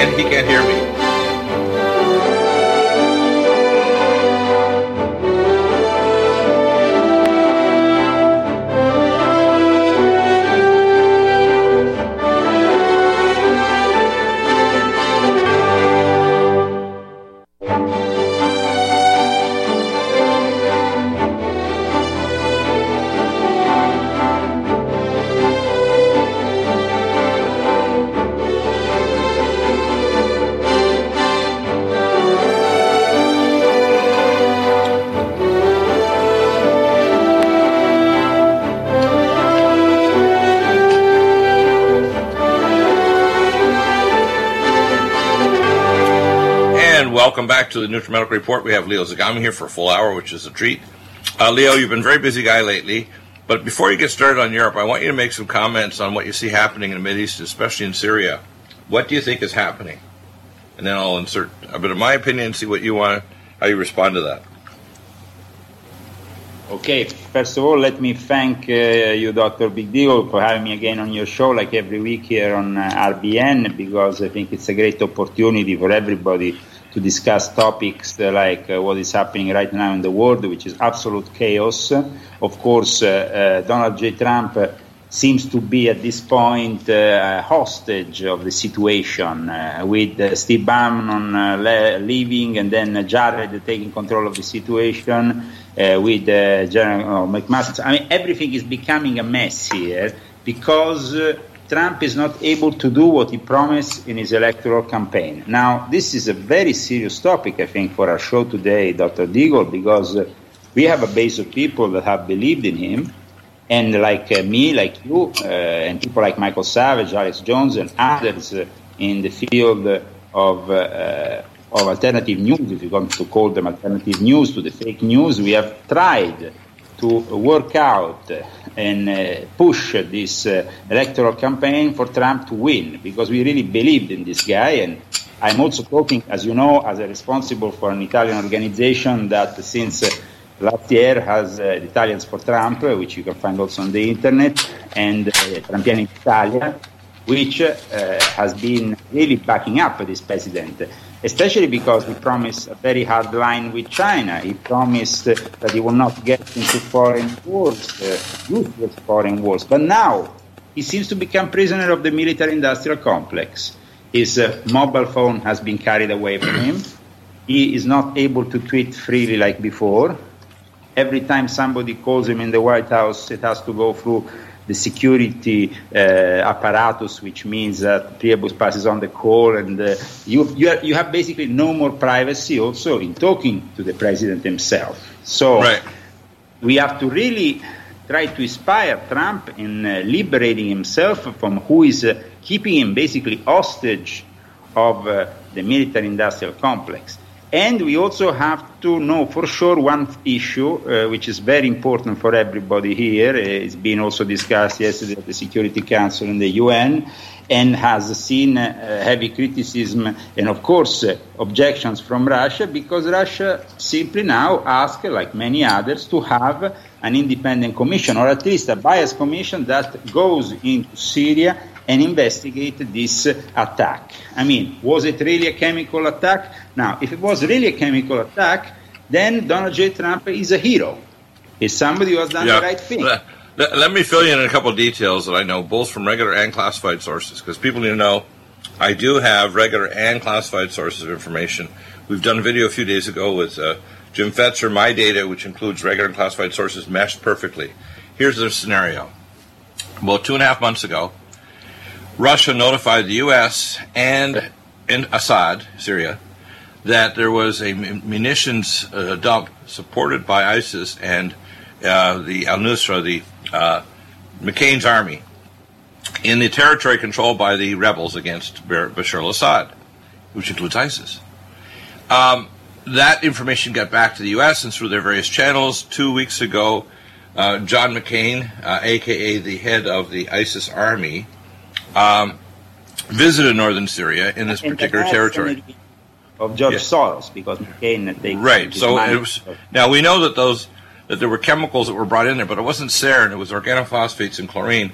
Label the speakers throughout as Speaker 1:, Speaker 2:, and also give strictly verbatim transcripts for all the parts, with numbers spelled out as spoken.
Speaker 1: can't, he can't hear me. Welcome back to the NutriMedical Report. We have Leo Zagami here for a full hour, which is a treat. Uh, Leo, you've been a very busy guy lately, but before you get started on Europe, I want you to make some comments on what you see happening in the Middle East, especially in Syria. What do you think is happening? And then I'll insert a bit of my opinion and see what you want, how you respond to that.
Speaker 2: Okay, first of all, let me thank uh, you, Doctor Big Deal, for having me again on your show, like every week here on uh, R B N, because I think it's a great opportunity for everybody to discuss topics uh, like uh, what is happening right now in the world, which is absolute chaos. Of course, uh, uh, Donald J. Trump uh, seems to be at this point uh, a hostage of the situation, uh, with uh, Steve Bannon uh, le- leaving and then uh, Jared taking control of the situation, uh, with uh, General McMaster. I mean, everything is becoming a mess here because uh, Trump is not able to do what he promised in his electoral campaign. Now, this is a very serious topic, I think, for our show today, Doctor Deagle, because uh, we have a base of people that have believed in him, and like uh, me, like you, uh, and people like Michael Savage, Alex Jones, and others uh, in the field of uh, uh, of alternative news, if you want to call them alternative news, to the fake news, we have tried to work out and uh, push this uh, electoral campaign for Trump to win, because we really believed in this guy. And I'm also talking, as you know, as a responsible for an Italian organization that since uh, last year has uh, Italians for Trump, uh, which you can find also on the internet, and uh, Trampiani Italia, which uh, has been really backing up this president, especially because he promised a very hard line with China. He promised uh, that he will not get into foreign wars, uh, useless foreign wars. But now he seems to become prisoner of the military-industrial complex. His uh, mobile phone has been carried away from him. He is not able to tweet freely like before. Every time somebody calls him in the White House, it has to go through the security uh, apparatus, which means that Priebus passes on the call, and uh, you you, are, you have basically no more privacy also in talking to the president himself. So
Speaker 1: right.
Speaker 2: We have to really try to inspire Trump in uh, liberating himself from who is uh, keeping him basically hostage of uh, the military-industrial complex. And we also have to know for sure one issue, uh, which is very important for everybody here. It's been also discussed yesterday at the Security Council in the U N, and has seen uh, heavy criticism and, of course, uh, objections from Russia, because Russia simply now asks, like many others, to have an independent commission, or at least a biased commission that goes into Syria and investigate this uh, attack. I mean, was it really a chemical attack? Now, if it was really a chemical attack, then Donald J. Trump is a hero. He's somebody who has done
Speaker 1: yeah.
Speaker 2: the right thing.
Speaker 1: Let, let, let me fill you in a couple of details that I know, both from regular and classified sources, because people need to know I do have regular and classified sources of information. We've done a video a few days ago with uh, Jim Fetzer. My data, which includes regular and classified sources, meshed perfectly. Here's the scenario. About two and a half months ago, Russia notified the U S and in Assad, Syria, that there was a munitions uh, dump supported by ISIS and uh, the al-Nusra, the uh, McCain's army, in the territory controlled by the rebels against Bashar al-Assad, which includes ISIS. Um, that information got back to the U S and through their various channels. Two weeks ago, uh, John McCain, uh, a k a the head of the ISIS army, Um, visited northern Syria in this particular territory
Speaker 2: of George
Speaker 1: yes.
Speaker 2: Soros, because McCain they
Speaker 1: right. So it was, now we know that those that there were chemicals that were brought in there, but it wasn't sarin; it was organophosphates and chlorine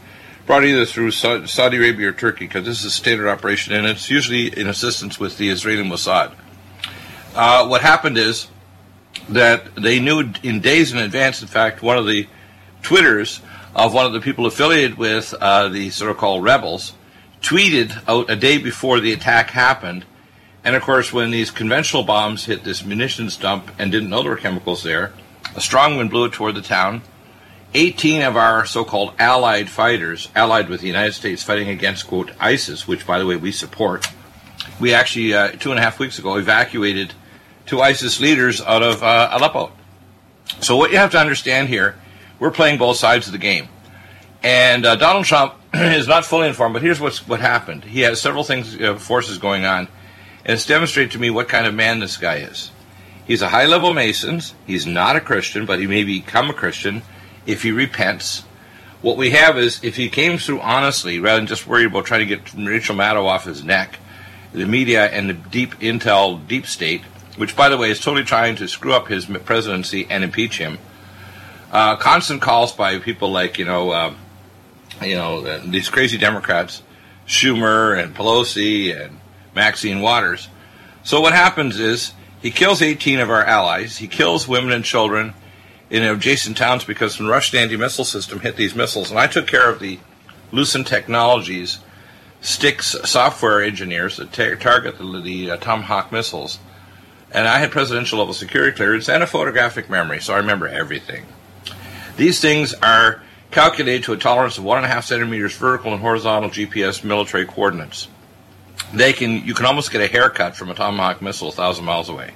Speaker 1: brought either through Saudi Arabia or Turkey, because this is a standard operation, and it's usually in assistance with the Israeli Mossad. Uh, what happened is that they knew in days in advance. In fact, one of the Twitters of one of the people affiliated with uh, the so-called rebels tweeted out a day before the attack happened. And of course, when these conventional bombs hit this munitions dump and didn't know there were chemicals there, a strong wind blew it toward the town. eighteen of our so-called allied fighters, allied with the United States fighting against, quote, ISIS, which, by the way, we support, we actually, uh, two and a half weeks ago, evacuated two ISIS leaders out of uh, Aleppo. So what you have to understand here, we're playing both sides of the game. And uh, Donald Trump is not fully informed, but here's what's, what happened. He has several things, uh, forces going on, and it's demonstrated to me what kind of man this guy is. He's a high-level Mason. He's not a Christian, but he may become a Christian if he repents. What we have is, if he came through honestly, rather than just worried about trying to get Rachel Maddow off his neck, the media and the deep intel, deep state, which, by the way, is totally trying to screw up his presidency and impeach him, uh, constant calls by people like, you know, uh, you know, uh, these crazy Democrats, Schumer and Pelosi and Maxine Waters. So what happens is, he kills eighteen of our allies. He kills women and children in adjacent towns because when the Russian anti-missile system hit these missiles, and I took care of the Lucent Technologies Styx software engineers that ta- target the, the uh, Tomahawk missiles, and I had presidential level security clearance and a photographic memory, so I remember everything. These things are calculated to a tolerance of one and a half centimeters vertical and horizontal G P S military coordinates. They can, you can almost get a haircut from a Tomahawk missile a thousand miles away.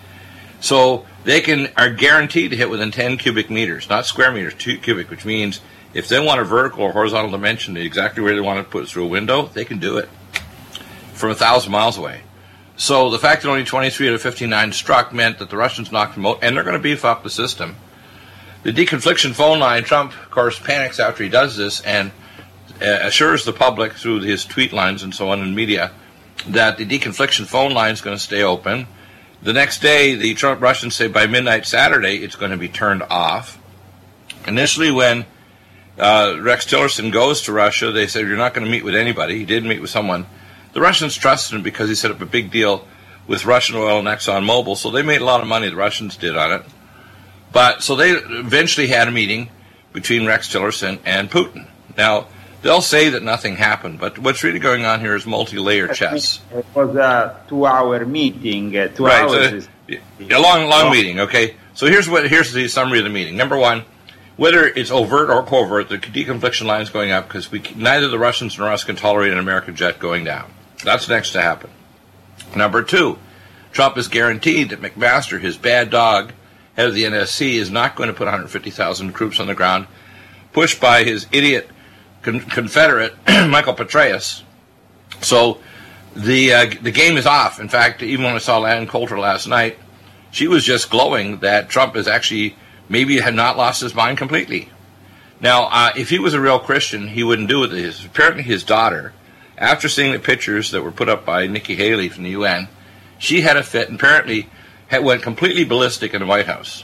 Speaker 1: So they can are guaranteed to hit within ten cubic meters, not square meters, two cubic, which means if they want a vertical or horizontal dimension exactly where they want to put it through a window, they can do it from a thousand miles away. So the fact that only twenty-three out of fifty-nine struck meant that the Russians knocked them out, and they're going to beef up the system. The deconfliction phone line, Trump, of course, panics after he does this and uh, assures the public through his tweet lines and so on in media that the deconfliction phone line is going to stay open. The next day, the Trump Russians say by midnight Saturday it's going to be turned off. Initially, when uh, Rex Tillerson goes to Russia, they said, you're not going to meet with anybody. He did meet with someone. The Russians trusted him because he set up a big deal with Russian Oil and ExxonMobil, so they made a lot of money, the Russians did, on it. But so they eventually had a meeting between Rex Tillerson and Putin. Now, they'll say that nothing happened, but what's really going on here is multi-layer chess.
Speaker 2: It was a two-hour meeting. Uh, two
Speaker 1: right,
Speaker 2: hours.
Speaker 1: So, is, a long, long oh. meeting. Okay, so here's what here's the summary of the meeting. Number one, whether it's overt or covert, the deconfliction line is going up because we neither the Russians nor us can tolerate an American jet going down. That's next to happen. Number two, Trump is guaranteed that McMaster, his bad dog, head of the N S C, is not going to put one hundred fifty thousand troops on the ground, pushed by his idiot con- Confederate Michael Petraeus. So the uh, the game is off. In fact, even when I saw Ann Coulter last night, she was just glowing that Trump is actually maybe had not lost his mind completely. Now, uh, if he was a real Christian, he wouldn't do it. Apparently his daughter, after seeing the pictures that were put up by Nikki Haley from the U N, she had a fit and apparently had, went completely ballistic in the White House.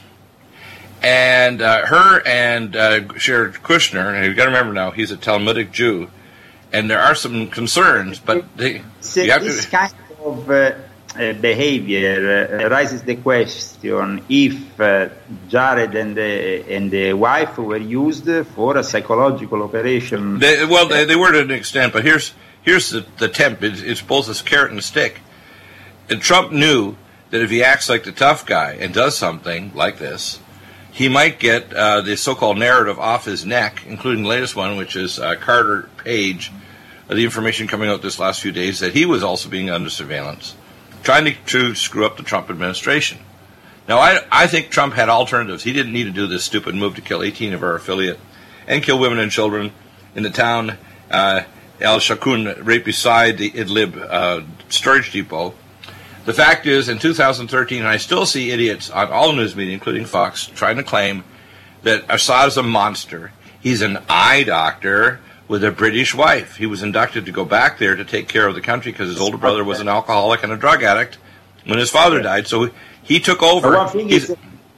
Speaker 1: And uh, her and uh, Jared Kushner, and you've got to remember now, he's a Talmudic Jew, and there are some concerns, but they,
Speaker 2: so
Speaker 1: you have
Speaker 2: this
Speaker 1: to...
Speaker 2: kind of uh, uh, behavior uh, raises the question if uh, Jared and the, and the wife were used for a psychological operation.
Speaker 1: They, well, they, they were to an extent, but here's here's the, the temp. It's, it's both a carrot and a stick. And Trump knew that if he acts like the tough guy and does something like this, he might get uh, the so-called narrative off his neck, including the latest one, which is uh, Carter Page, uh, the information coming out this last few days that he was also being under surveillance, trying to, to screw up the Trump administration. Now, I, I think Trump had alternatives. He didn't need to do this stupid move to kill eighteen of our affiliate and kill women and children in the town uh, El Shakun, right beside the Idlib uh, storage depot. The fact is, in two thousand thirteen, and I still see idiots on all news media, including Fox, trying to claim that Assad is a monster. He's an eye doctor with a British wife. He was inducted to go back there to take care of the country because his older brother was an alcoholic and a drug addict when his father died. So he took over.
Speaker 2: One thing, is,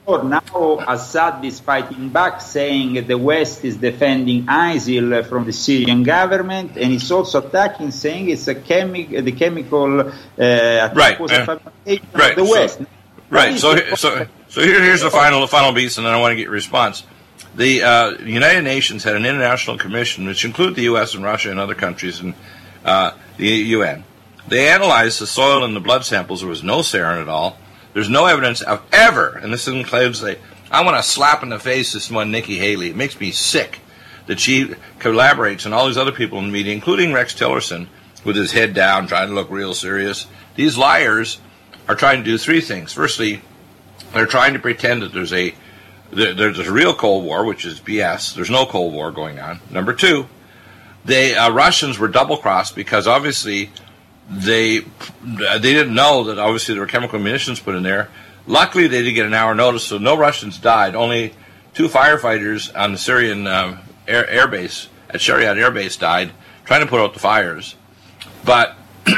Speaker 2: more, now Assad is fighting back, saying the West is defending ISIL from the Syrian government, and he's also attacking, saying it's a chemi- the chemical uh, attack
Speaker 1: right.
Speaker 2: was
Speaker 1: Uh,
Speaker 2: a fabrication
Speaker 1: right.
Speaker 2: of the West.
Speaker 1: So, right. So, so, so here, here's the final, the final piece, and then I want to get your response. The uh, United Nations had an international commission, which included the U S and Russia and other countries, and uh, the U N. They analyzed the soil and the blood samples. There was no sarin at all. There's no evidence of ever, and this includes the, I want to slap in the face this one, Nikki Haley. It makes me sick that she collaborates and all these other people in the media, including Rex Tillerson, with his head down, trying to look real serious. These liars are trying to do three things. Firstly, they're trying to pretend that there's a there, there's a real Cold War, which is B S. There's no Cold War going on. Number two, they uh, Russians were double-crossed because obviously they they didn't know that obviously there were chemical munitions put in there. Luckily, they did get an hour notice, so no Russians died. Only two firefighters on the Syrian uh, air, air base, at Shayrat Air Base, died trying to put out the fires. But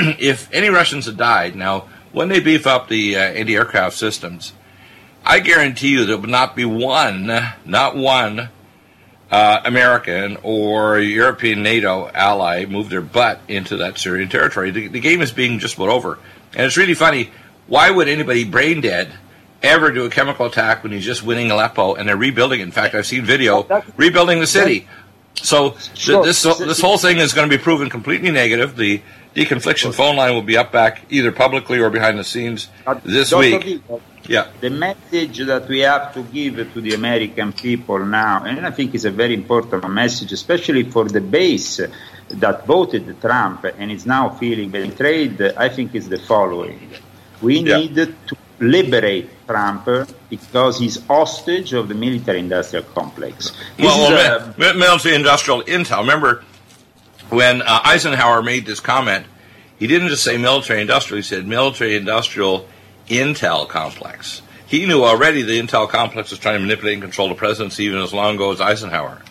Speaker 1: if any Russians had died, now, when they beef up the uh, anti-aircraft systems, I guarantee you there would not be one, not one uh, American or European NATO ally move their butt into that Syrian territory. The, the game is being just about over. And it's really funny. Why would anybody brain dead ever do a chemical attack when he's just winning Aleppo and they're rebuilding it? In fact, I've seen video rebuilding the city. So th- this this whole thing is going to be proven completely negative. The deconfliction phone line will be up back either publicly or behind the scenes this week. Yeah.
Speaker 2: The message that we have to give to the American people now, and I think it's a very important message, especially for the base that voted Trump and is now feeling betrayed, I think is the following. We yeah. need to liberate Trump because he's hostage of the military-industrial complex. This
Speaker 1: well, well a, military-industrial intel. Remember, when uh, Eisenhower made this comment, he didn't just say military-industrial, he said military-industrial intel complex. He knew already the intel complex was trying to manipulate and control the presidency even as long ago as Eisenhower.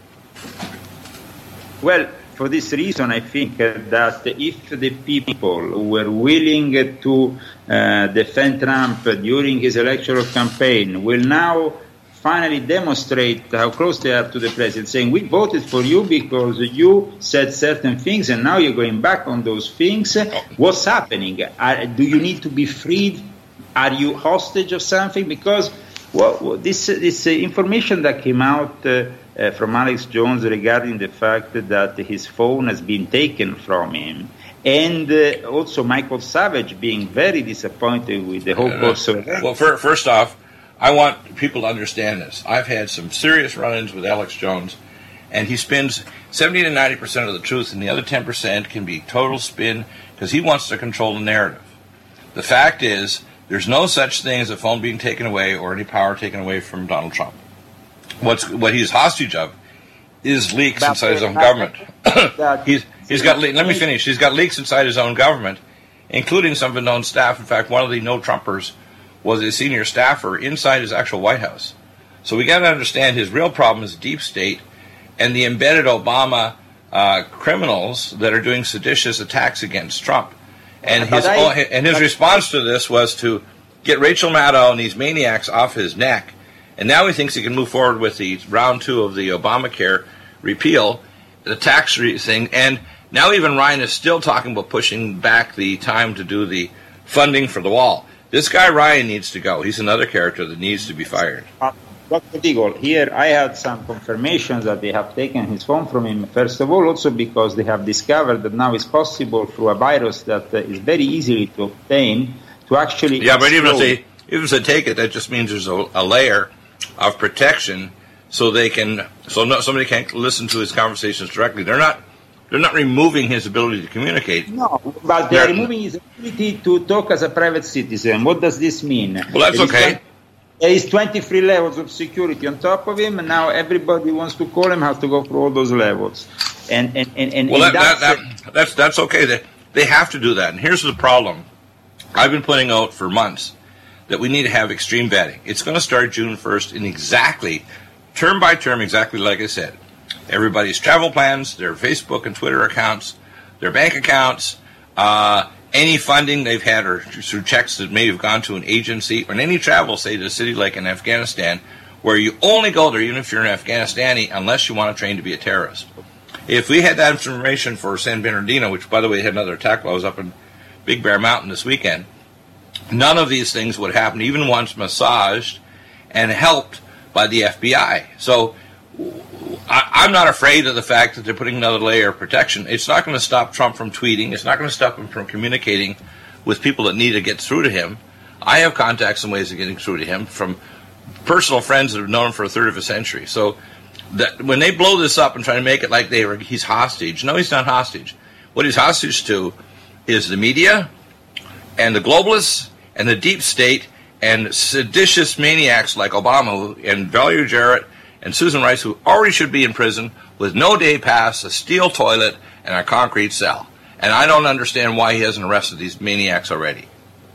Speaker 2: Well, for this reason, I think uh, that if the people were willing to uh, defend Trump during his electoral campaign will now finally demonstrate how close they are to the president, saying, we voted for you because you said certain things and now you're going back on those things. What's happening? Are, do you need to be freed? Are you hostage of something? Because well, this, this uh, information that came out uh, Uh, from Alex Jones regarding the fact that his phone has been taken from him, and uh, also Michael Savage being very disappointed with the whole uh, course of events.
Speaker 1: Well, for, first off, I want people to understand this. I've had some serious run-ins with Alex Jones, and he spins seventy to ninety percent of the truth, and the other ten percent can be total spin because he wants to control the narrative. The fact is, there's no such thing as a phone being taken away or any power taken away from Donald Trump. What's what he's hostage of is leaks but inside his own government. he's he's got le- let me finish. He's got leaks inside his own government, including some of his own staff. In fact, one of the no Trumpers was a senior staffer inside his actual White House. So we got to understand his real problem is deep state and the embedded Obama uh, criminals that are doing seditious attacks against Trump. And his I, and his response to this was to get Rachel Maddow and these maniacs off his neck. And now he thinks he can move forward with the round two of the Obamacare repeal, the tax re- thing. And now even Ryan is still talking about pushing back the time to do the funding for the wall. This guy Ryan needs to go. He's another character that needs to be fired.
Speaker 2: Uh, Doctor Deagle, here I had some confirmations that they have taken his phone from him. First of all, also because they have discovered that now it's possible through a virus that uh, is very easily to obtain to actually
Speaker 1: Yeah,
Speaker 2: explode.
Speaker 1: but even if they, even if they take it, that just means there's a, a layer of protection, so they can, so no, somebody can't listen to his conversations directly. They're not, they're not removing his ability to communicate.
Speaker 2: No, but they're, they're removing his ability to talk as a private citizen. What does this mean?
Speaker 1: Well, that's
Speaker 2: there
Speaker 1: okay.
Speaker 2: Is there is twenty-three levels of security on top of him, and now everybody who wants to call him has to go through all those levels. And and and, and
Speaker 1: well,
Speaker 2: and
Speaker 1: that,
Speaker 2: that's,
Speaker 1: that, that, that's that's okay. They they have to do that. And here's the problem: I've been putting out for months that we need to have extreme vetting. It's going to start June first in exactly, term by term, exactly like I said. Everybody's travel plans, their Facebook and Twitter accounts, their bank accounts, uh, any funding they've had or through checks that may have gone to an agency or in any travel, say, to a city like in Afghanistan, where you only go there, even if you're an Afghanistani, unless you want to train to be a terrorist. If we had that information for San Bernardino, which, by the way, had another attack while I was up in Big Bear Mountain this weekend, none of these things would happen, even once massaged and helped by the F B I. So I, I'm not afraid of the fact that they're putting another layer of protection. It's not going to stop Trump from tweeting. It's not going to stop him from communicating with people that need to get through to him. I have contacts and ways of getting through to him from personal friends that have known him for a third of a century. So that when they blow this up and try to make it like they were, he's hostage. No, he's not hostage. What he's hostage to is the media and the globalists and the deep state and seditious maniacs like Obama and Valerie Jarrett and Susan Rice, who already should be in prison with no day pass, a steel toilet, and a concrete cell. And I don't understand why he hasn't arrested these maniacs already.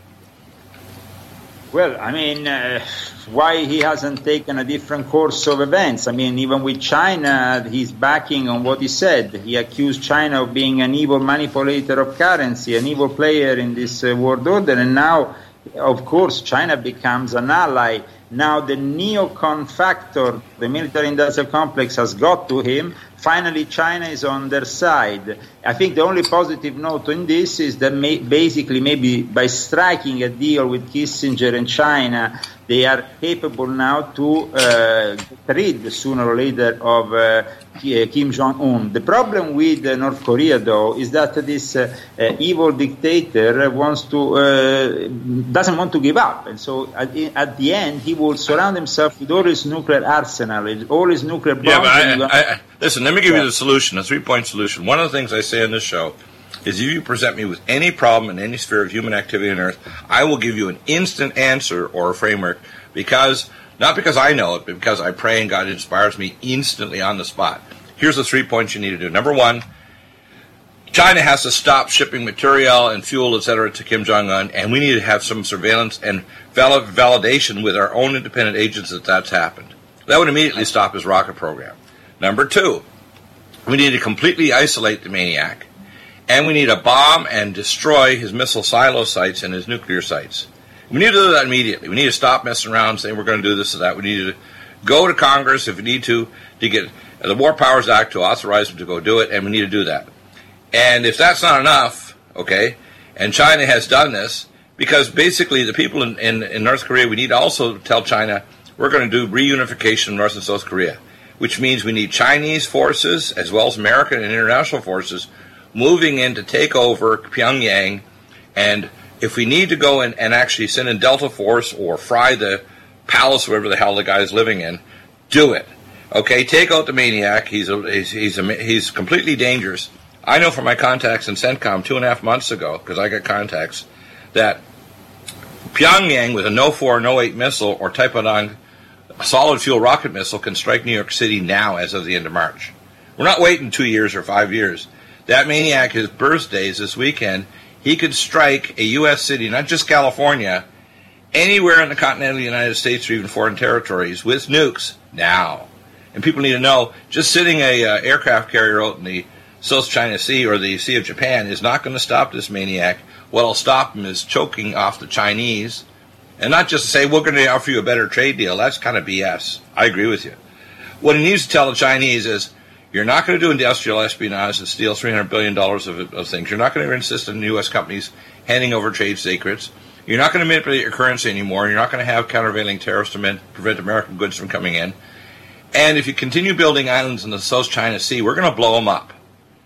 Speaker 2: Well, I mean, uh, why he hasn't taken a different course of events? I mean, even with China, he's backing on what he said. He accused China of being an evil manipulator of currency, an evil player in this uh, world order, and now, of course, China becomes an ally. Now the neocon factor, the military-industrial complex, has got to him. Finally, China is on their side. I think the only positive note in this is that may, basically maybe by striking a deal with Kissinger and China, they are capable now to uh, get rid sooner or later of uh, Kim Jong-un. The problem with uh, North Korea, though, is that this uh, uh, evil dictator wants to uh, doesn't want to give up, and so at, at the end he will surround himself with all his nuclear arsenal, all his nuclear bombs.
Speaker 1: Yeah, but I, I, I, listen, let me give you the solution, a three-point solution. One of the things I say on this show is if you present me with any problem in any sphere of human activity on Earth, I will give you an instant answer or a framework, because not because I know it, but because I pray and God inspires me instantly on the spot. Here's the three points you need to do. Number one, China has to stop shipping material and fuel, et cetera, to Kim Jong-un, and we need to have some surveillance and valid validation with our own independent agents that that's happened. That would immediately stop his rocket program. Number two, we need to completely isolate the maniac, and we need to bomb and destroy his missile silo sites and his nuclear sites. We need to do that immediately. We need to stop messing around and saying we're going to do this or that. We need to go to Congress if we need to to get the War Powers Act to authorize them to go do it, and we need to do that. And if that's not enough, okay, and China has done this, because basically the people in, in, in North Korea, we need to also tell China we're going to do reunification of North and South Korea, which means we need Chinese forces as well as American and international forces moving in to take over Pyongyang. And if we need to go in and actually send in Delta Force or fry the palace, wherever the hell the guy's living in, do it. Okay, take out the maniac. He's a, he's he's, a, he's completely dangerous. I know from my contacts in CENTCOM two and a half months ago, because I got contacts, that Pyongyang with a No four, No eight missile or Typhoon solid fuel rocket missile can strike New York City now as of the end of March. We're not waiting two years or five years. That maniac, his birthdays this weekend, he could strike a U S city, not just California, anywhere in the continental United States or even foreign territories with nukes now. And people need to know, just sitting a uh, aircraft carrier out in the South China Sea or the Sea of Japan is not going to stop this maniac. What will stop him is choking off the Chinese. And not just to say, we're going to offer you a better trade deal. That's kind of B S. I agree with you. What he needs to tell the Chinese is, you're not going to do industrial espionage and steal three hundred billion dollars of, of things. You're not going to insist on U S companies handing over trade secrets. You're not going to manipulate your currency anymore. You're not going to have countervailing tariffs to prevent American goods from coming in. And if you continue building islands in the South China Sea, we're going to blow them up.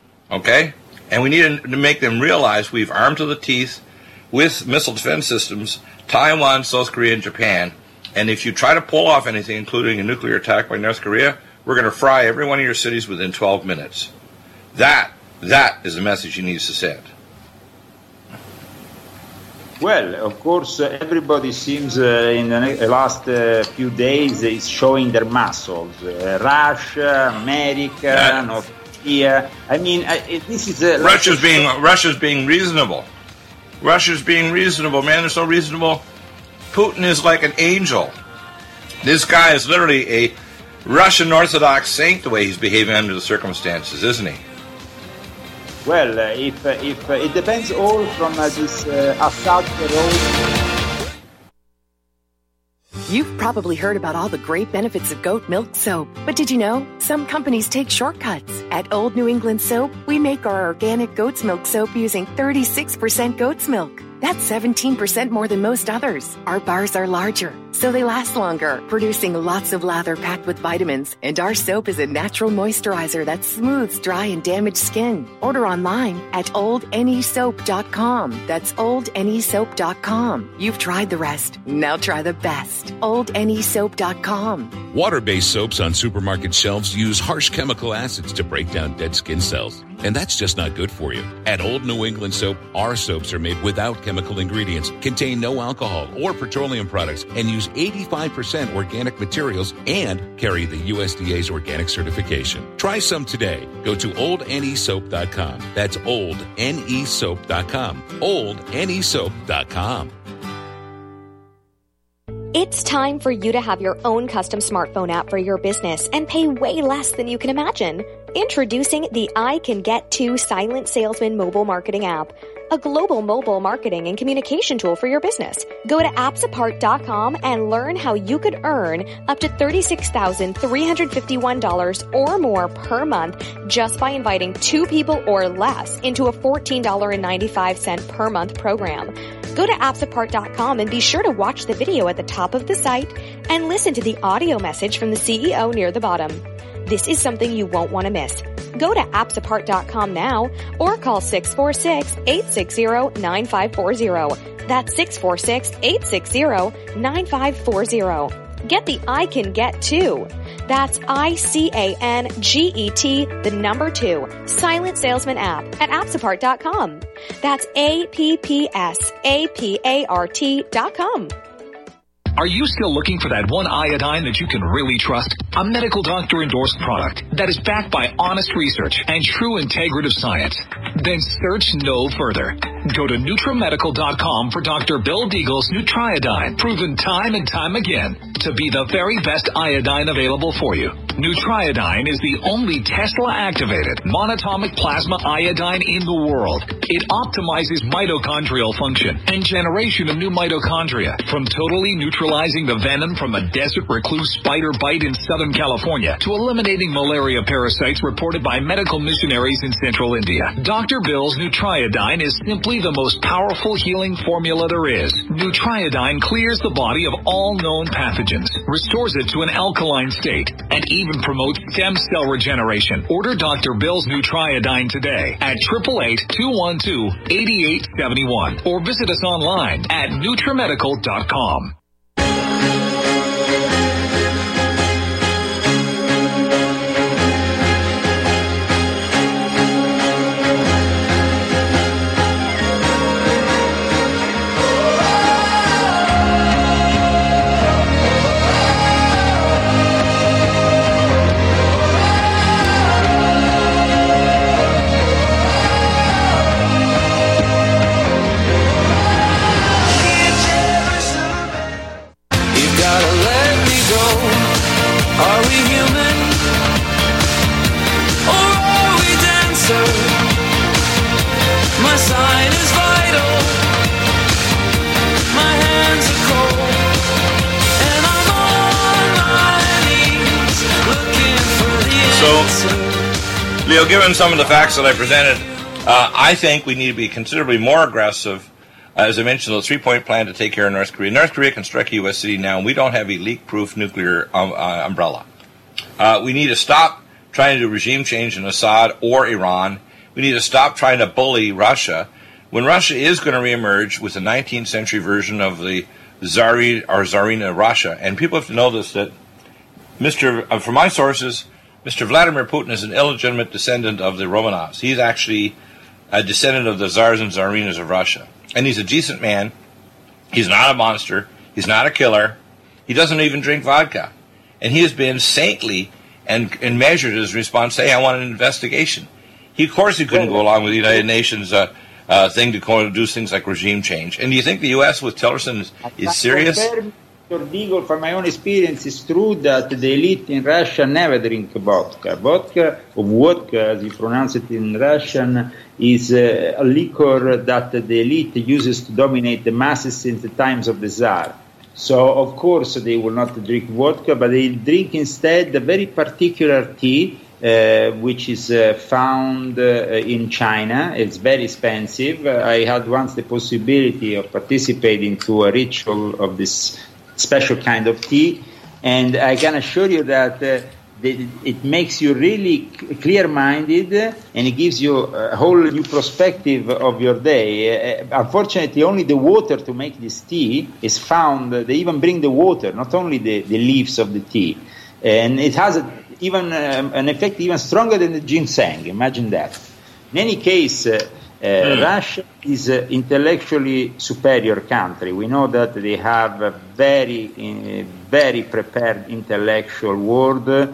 Speaker 1: Okay? And we need to make them realize we've armed to the teeth with missile defense systems Taiwan, South Korea, and Japan. And if you try to pull off anything, including a nuclear attack by North Korea, we're going to fry every one of your cities within twelve minutes. That, that is the message he needs to send.
Speaker 2: Well, of course, uh, everybody seems uh, in the last uh, few days is showing their muscles. Uh, Russia, America, yeah. North Korea. I mean, uh, this is uh,
Speaker 1: Russia's like being Russia's being reasonable. Russia's being reasonable, man. They're so reasonable. Putin is like an angel. This guy is literally a Russian Orthodox saint the way he's behaving under the circumstances, isn't he?
Speaker 2: Well, uh, if uh, if uh, it depends all from uh, this uh, Assad road.
Speaker 3: You've probably heard about all the great benefits of goat milk soap, but did you know some companies take shortcuts? At Old New England Soap, we make our organic goat's milk soap using thirty-six percent goat's milk. That's seventeen percent more than most others. Our bars are larger, so they last longer, producing lots of lather packed with vitamins. And our soap is a natural moisturizer that smooths dry and damaged skin. Order online at old n e soap dot com. That's old n e soap dot com. You've tried the rest. Now try the best. old n e soap dot com.
Speaker 4: Water-based soaps on supermarket shelves use harsh chemical acids to break down dead skin cells. And that's just not good for you. At Old New England Soap, our soaps are made without chemical ingredients, contain no alcohol or petroleum products, and use eighty-five percent organic materials and carry the U S D A's organic certification. Try some today. Go to old n e soap dot com. That's old n e soap dot com. old n e soap dot com.
Speaker 5: It's time for you to have your own custom smartphone app for your business and pay way less than you can imagine. Introducing the I Can Get To Silent Salesman mobile marketing app, a global mobile marketing and communication tool for your business. Go to apps apart dot com and learn how you could earn up to thirty-six thousand three hundred fifty-one dollars or more per month just by inviting two people or less into a fourteen dollars and ninety-five cents per month program. Go to apps apart dot com and be sure to watch the video at the top of the site and listen to the audio message from the C E O near the bottom. This is something you won't want to miss. Go to apps apart dot com now or call six four six, eight six zero, nine five four zero. That's six four six, eight six zero, nine five four zero. Get the I Can Get To. That's I C A N G E T, the number two, Silent Salesman app at apps apart dot com. That's A P P S A P A R T dot com.
Speaker 6: Are you still looking for that one iodine that you can really trust? A medical doctor endorsed product that is backed by honest research and true integrative science? Then search no further. Go to NutriMedical dot com for Doctor Bill Deagle's Nutriodine, proven time and time again to be the very best iodine available for you. Nutriodine is the only Tesla-activated monatomic plasma iodine in the world. It optimizes mitochondrial function and generation of new mitochondria, from totally neutralizing the venom from a desert recluse spider bite in Southern California to eliminating malaria parasites reported by medical missionaries in central India. Doctor Bill's Nutriodine is simply the most powerful healing formula there is. Nutriodine clears the body of all known pathogens, restores it to an alkaline state, and even promotes stem cell regeneration. Order Doctor Bill's Nutriodine today at eight eight eight, two one two, eight eight seven one or visit us online at NutriMedical dot com.
Speaker 1: Leo, given some of the facts that I presented, uh, I think we need to be considerably more aggressive. Uh, as I mentioned, the three-point plan to take care of North Korea. North Korea can strike a U S city now, and we don't have a leak-proof nuclear um, uh, umbrella. Uh, we need to stop trying to do regime change in Assad or Iran. We need to stop trying to bully Russia. When Russia is going to reemerge with the nineteenth century version of the Tsari or Tsarina Russia, and people have to know this, that Mister Uh, from my sources, Mister Vladimir Putin is an illegitimate descendant of the Romanovs. He's actually a descendant of the Tsars and Tsarinas of Russia. And he's a decent man. He's not a monster. He's not a killer. He doesn't even drink vodka. And he has been saintly and, and measured his response, hey, I want an investigation. He, of course, he couldn't go along with the United Nations uh, uh, thing to do things like regime change. And do you think the U S with Tillerson is, is serious?
Speaker 2: Doctor Deagle, from my own experience, it's true that the elite in Russia never drink vodka. Vodka, or vodka, as you pronounce it in Russian, is uh, a liquor that the elite uses to dominate the masses since the times of the Tsar. So, of course, they will not drink vodka, but they drink instead a very particular tea, uh, which is uh, found uh, in China. It's very expensive. Uh, I had once the possibility of participating to a ritual of this special kind of tea, and I can assure you that uh, the, it makes you really clear-minded, and it gives you a whole new perspective of your day. Uh, unfortunately, only the water to make this tea is found. They even bring the water, not only the, the leaves of the tea, and it has a, even um, an effect even stronger than the ginseng. Imagine that. In any case, uh, uh, mm. Russia is an intellectually superior country. We know that they have a very, uh, very prepared intellectual world, uh,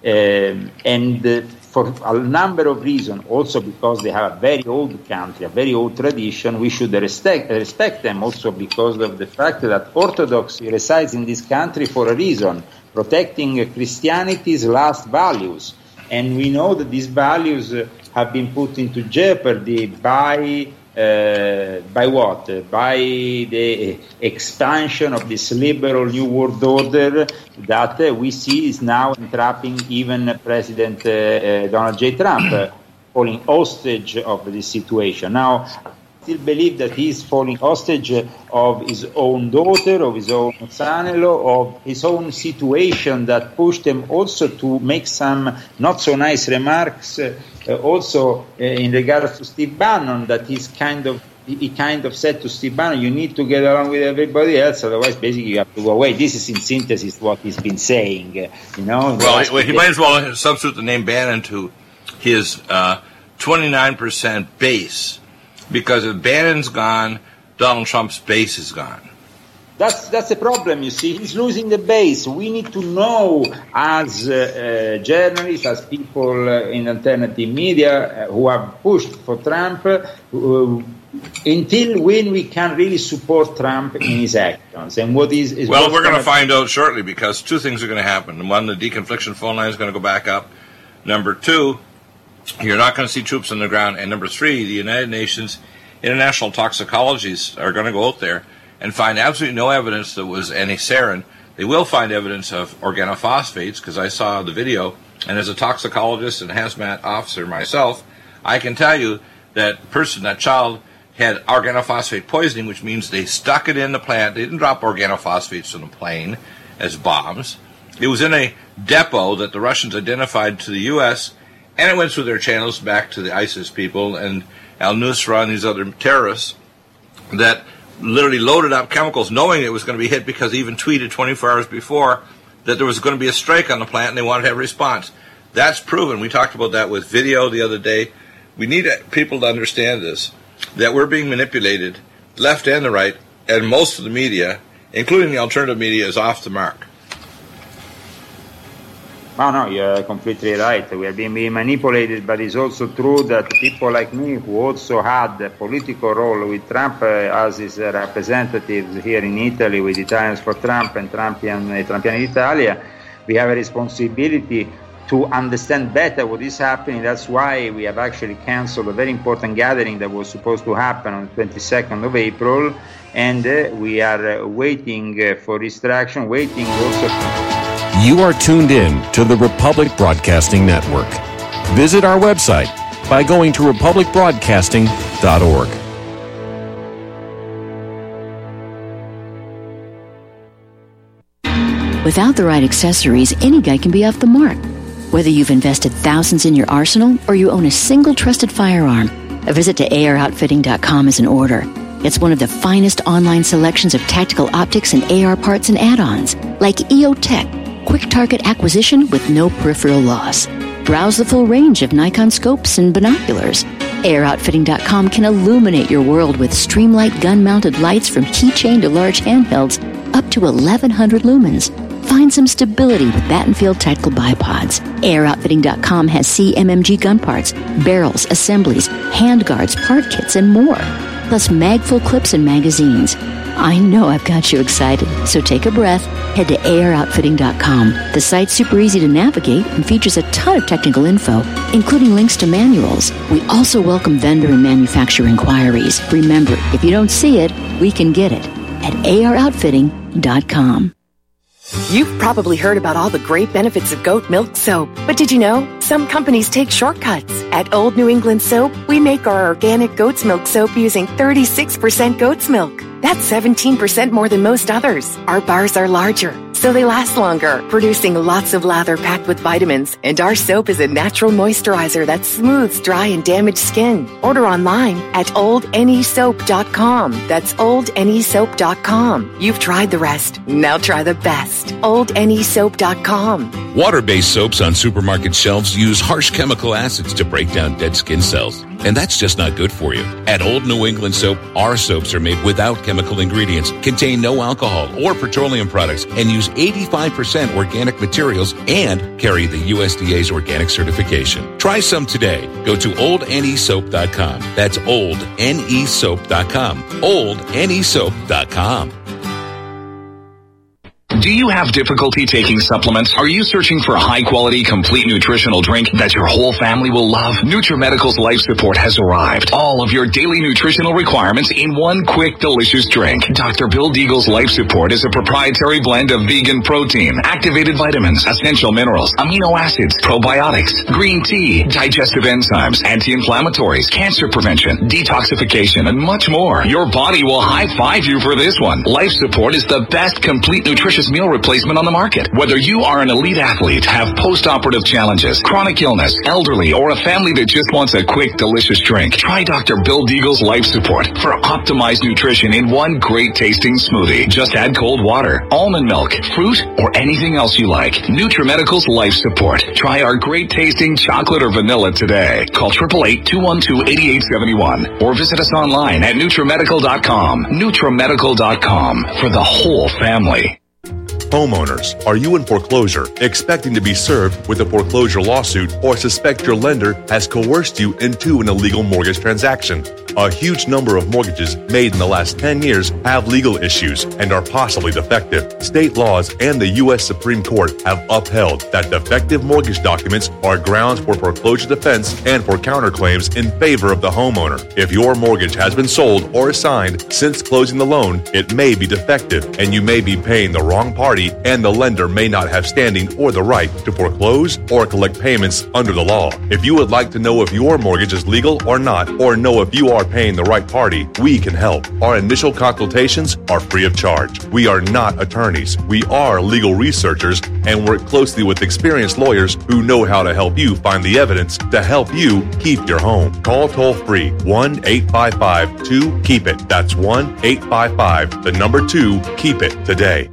Speaker 2: and uh, for a number of reasons, also because they have a very old country, a very old tradition, we should respect, respect them also because of the fact that Orthodoxy resides in this country for a reason, protecting Christianity's last values. And we know that these values uh, have been put into jeopardy by uh, by what? Uh, by the expansion of this liberal New World Order that uh, we see is now entrapping even President uh, uh, Donald J. Trump, uh, falling hostage of this situation. Now, I still believe that he is falling hostage of his own daughter, of his own son-in-law, of his own situation that pushed him also to make some not so nice remarks, uh, also uh, in regards to Steve Bannon, that he's kind of he kind of said to Steve Bannon, you need to get along with everybody else, otherwise basically you have to go away. This is in synthesis what he's been saying, uh, you know.
Speaker 1: Well, he, he might as well substitute the name Bannon to his uh, twenty-nine percent base. Because if Bannon's gone, Donald Trump's base is gone.
Speaker 2: That's that's the problem, you see. He's losing the base. We need to know, as uh, uh, journalists, as people uh, in alternative media uh, who have pushed for Trump, uh, until when we can really support Trump in his actions. And what is, is
Speaker 1: well, we're going to find out shortly, because two things are going to happen. One, the deconfliction phone line is going to go back up. Number two, you're not going to see troops on the ground. And number three, the United Nations international toxicologists are going to go out there and find absolutely no evidence that was any sarin. They will find evidence of organophosphates, because I saw the video, and as a toxicologist and hazmat officer myself, I can tell you that person, that child, had organophosphate poisoning, which means they stuck it in the plant. They didn't drop organophosphates from the plane as bombs. It was in a depot that the Russians identified to the U S, and it went through their channels back to the ISIS people and al-Nusra and these other terrorists that literally loaded up chemicals knowing it was going to be hit, because they even tweeted twenty-four hours before that there was going to be a strike on the plant and they wanted to have a response. That's proven. We talked about that with video the other day. We need people to understand this, that we're being manipulated, left and the right, and most of the media, including the alternative media, is off the mark.
Speaker 2: No, no, you're completely right. We are being, being manipulated, but it's also true that people like me, who also had a political role with Trump uh, as his uh, representatives here in Italy with Italians for Trump and Trumpian, uh, Trumpian Italia, we have a responsibility to understand better what is happening. That's why we have actually canceled a very important gathering that was supposed to happen on the twenty-second of April, and uh, we are uh, waiting uh, for instruction, waiting also.
Speaker 7: You are tuned in to the Republic Broadcasting Network. Visit our website by going to republic broadcasting dot org.
Speaker 8: Without the right accessories, any guy can be off the mark. Whether you've invested thousands in your arsenal or you own a single trusted firearm, a visit to A R outfitting dot com is in order. It's one of the finest online selections of tactical optics and A R parts and add-ons, like E O Tech, quick target acquisition with no peripheral loss. Browse the full range of Nikon scopes and binoculars. A R outfitting dot com can illuminate your world with Streamlight gun-mounted lights from keychain to large handhelds up to eleven hundred lumens. Find some stability with Battenfield Tactical Bipods. A R outfitting dot com has C M M G gun parts, barrels, assemblies, handguards, part kits, and more. plus magful clips and magazines. I know I've got you excited, so take a breath. Head to A R outfitting dot com. The site's super easy to navigate and features a ton of technical info, including links to manuals. We also welcome vendor and manufacturer inquiries. Remember, if you don't see it, we can get it at A R outfitting dot com.
Speaker 3: You've probably heard about all the great benefits of goat milk soap, but did you know some companies take shortcuts? At Old New England Soap, we make our organic goat's milk soap using thirty-six percent goat's milk. That's seventeen percent more than most others. Our bars are larger, so they last longer, producing lots of lather packed with vitamins. And our soap is a natural moisturizer that smooths dry and damaged skin. Order online at old ne soap dot com. That's old ne soap dot com. You've tried the rest. Now try the best. old ne soap dot com.
Speaker 4: Water-based soaps on supermarket shelves use harsh chemical acids to break down dead skin cells. And that's just not good for you. At Old New England Soap, our soaps are made without chemical ingredients, contain no alcohol or petroleum products, and use eighty-five percent organic materials and carry the U S D A's organic certification. Try some today. Go to old ne soap dot com. That's old ne soap dot com. old ne soap dot com.
Speaker 6: Do you have difficulty taking supplements? Are you searching for a high-quality, complete nutritional drink that your whole family will love? NutriMedical's Life Support has arrived. All of your daily nutritional requirements in one quick, delicious drink. Doctor Bill Deagle's Life Support is a proprietary blend of vegan protein, activated vitamins, essential minerals, amino acids, probiotics, green tea, digestive enzymes, anti-inflammatories, cancer prevention, detoxification, and much more. Your body will high-five you for this one. Life Support is the best complete nutritious meal replacement on the market. Whether you are an elite athlete, have post-operative challenges, chronic illness, elderly, or a family that just wants a quick, delicious drink, try Doctor Bill Deagle's Life Support for optimized nutrition in one great tasting smoothie. Just add cold water, almond milk, fruit, or anything else you like. NutriMedical's Life Support. Try our great tasting chocolate or vanilla today. Call eight eight eight, two one two, eight eight seven one or visit us online at NutriMedical dot com. NutriMedical dot com for the whole family.
Speaker 9: Homeowners, are you in foreclosure, expecting to be served with a foreclosure lawsuit, or suspect your lender has coerced you into an illegal mortgage transaction? A huge number of mortgages made in the last ten years have legal issues and are possibly defective. State laws and the U S Supreme Court have upheld that defective mortgage documents are grounds for foreclosure defense and for counterclaims in favor of the homeowner. If your mortgage has been sold or assigned since closing the loan, it may be defective and you may be paying the wrong party, and the lender may not have standing or the right to foreclose or collect payments under the law. If you would like to know if your mortgage is legal or not, or know if you are paying the right party, we can help. Our initial consultations are free of charge. We are not attorneys. We are legal researchers and work closely with experienced lawyers who know how to help you find the evidence to help you keep your home. Call toll free one eight five five two keep it. That's one eight five five, the number two, keep it today.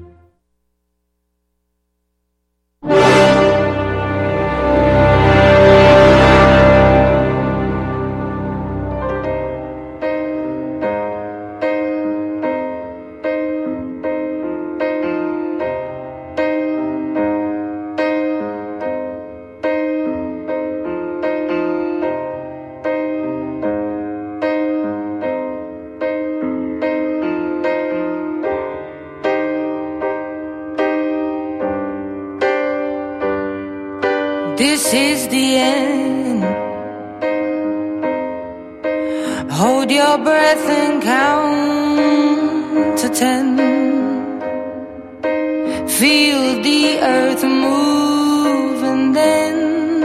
Speaker 10: This is the end. Hold your breath and count to ten. Feel the earth move and then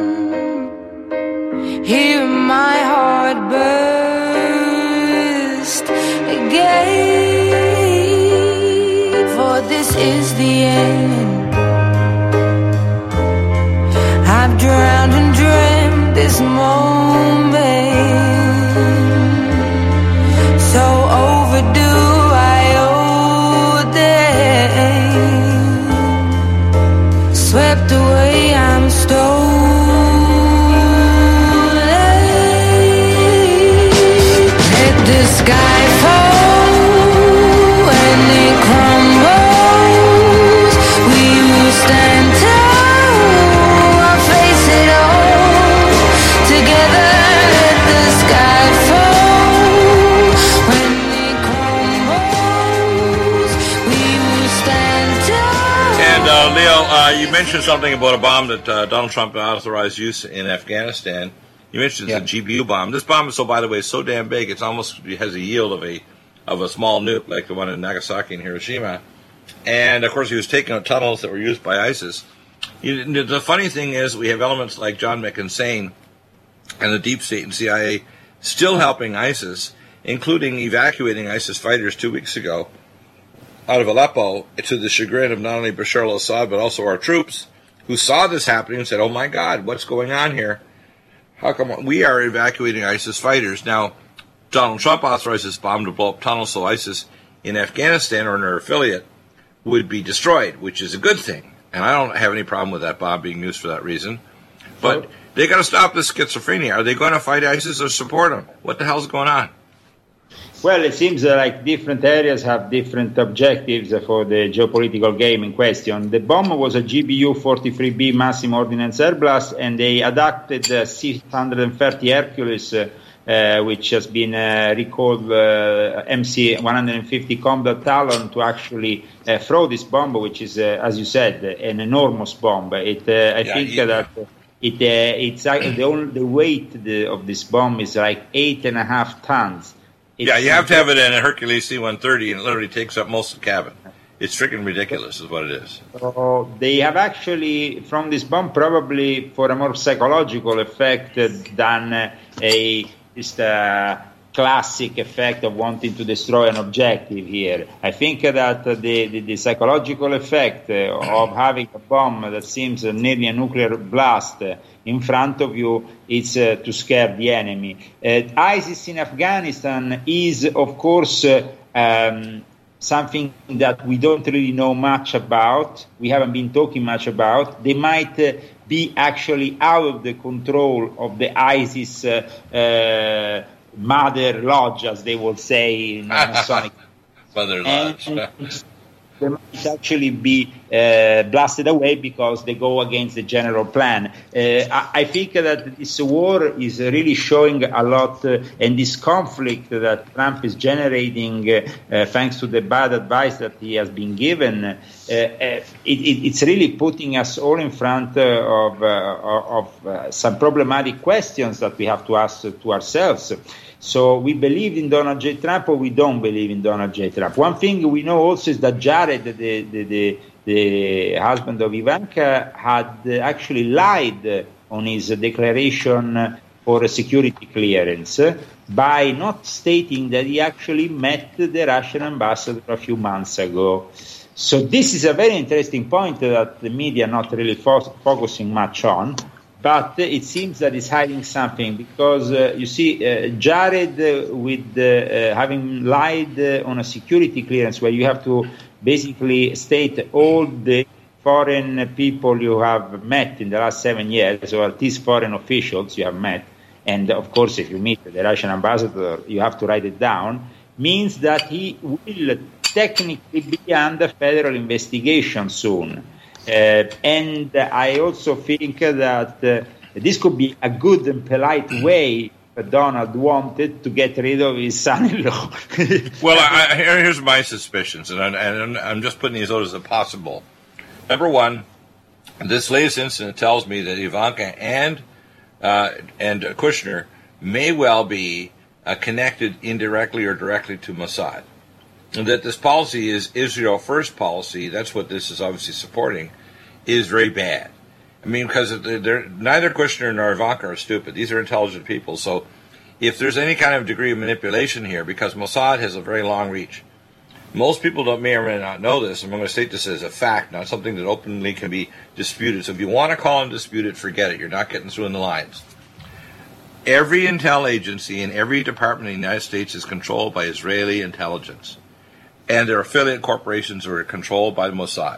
Speaker 10: hear my heart burst again. For this is the end. I've drowned and dreamt this moment, so overdue I owe them. Swept away, I'm stolen. Let the sky fall when it crumbles. We will stand tall. Together
Speaker 1: uh, Leo, uh, you mentioned something about a bomb that uh, Donald Trump authorized use in Afghanistan. You mentioned it's
Speaker 2: yeah.
Speaker 1: a G B U bomb. This bomb is, so by the way, so damn big, it's almost it has a yield of a of a small nuke like the one in Nagasaki and Hiroshima. And, of course, he was taking out tunnels that were used by ISIS. You, the funny thing is we have elements like John McInsane and the Deep State and C I A still helping ISIS, including evacuating ISIS fighters two weeks ago out of Aleppo, to the chagrin of not only Bashar al-Assad but also our troops, who saw this happening and said, oh, my God, what's going on here? How come we are evacuating ISIS fighters? Now, Donald Trump authorized this bomb to blow up tunnels so ISIS in Afghanistan or in their affiliate would be destroyed, which is a good thing. And I don't have any problem with that bomb being used for that reason. But they got to stop this schizophrenia. Are they going to fight ISIS or support them? What the hell's going on?
Speaker 2: Well, it seems uh, like different areas have different objectives uh, for the geopolitical game in question. The bomb was a G B U forty-three B massive ordnance air blast, and they adapted uh, six hundred thirty Hercules, uh, uh, which has been uh, recalled uh, M C one fifty Combat Talon, to actually uh, throw this bomb, which is, uh, as you said, an enormous bomb. It, uh, I
Speaker 1: yeah,
Speaker 2: think
Speaker 1: yeah.
Speaker 2: that it, uh, it's uh, the, only, the weight the, of this bomb is like eight and a half tons. It's
Speaker 1: yeah, you have to have it in a Hercules C one thirty, and it literally takes up most of the cabin. It's freaking ridiculous is what it is.
Speaker 2: So they have actually, from this bomb, probably for a more psychological effect than a just a classic effect of wanting to destroy an objective here. I think that the, the, the psychological effect of having a bomb that seems nearly a nuclear blast in front of you is uh, to scare the enemy. Uh, ISIS in Afghanistan is, of course, uh, um, something that we don't really know much about. We haven't been talking much about. They might uh, be actually out of the control of the ISIS uh, uh, Mother Lodge, as they will say in Masonic.
Speaker 1: Mother Lodge.
Speaker 2: They might actually be uh, blasted away because they go against the general plan. Uh, I, I think that this war is really showing a lot, uh, and this conflict that Trump is generating, uh, uh, thanks to the bad advice that he has been given, uh, uh, it, it, it's really putting us all in front uh, of, uh, of uh, some problematic questions that we have to ask to ourselves. So we believe in Donald J. Trump or we don't believe in Donald J. Trump. One thing we know also is that Jared, the, the, the, the husband of Ivanka, had actually lied on his declaration for a security clearance by not stating that he actually met the Russian ambassador a few months ago. So this is a very interesting point that the media are not really fo- focusing much on. But uh, it seems that it's hiding something because, uh, you see, uh, Jared, uh, with uh, uh, having lied uh, on a security clearance where you have to basically state all the foreign people you have met in the last seven years, or at least foreign officials you have met, and of course if you meet the Russian ambassador, you have to write it down, means that he will technically be under federal investigation soon. Uh, and uh, I also think that uh, this could be a good and polite way that Donald wanted to get rid of his son-in-law.
Speaker 1: Well, I, I, here's my suspicions, and, I, and I'm just putting these out as a possible. Number one, this latest incident tells me that Ivanka and uh, and Kushner may well be uh, connected indirectly or directly to Mossad. And that this policy is Israel first policy, that's what this is obviously supporting, is very bad. I mean, because they're, they're, neither Kushner nor Ivanka are stupid. These are intelligent people. So if there's any kind of degree of manipulation here, because Mossad has a very long reach, most people don't, may or may not know this. I'm going to state this as a fact, not something that openly can be disputed. So if you want to call them disputed, forget it. You're not getting through in the lines. Every intel agency in every department in the United States is controlled by Israeli intelligence. And their affiliate corporations are controlled by the Mossad.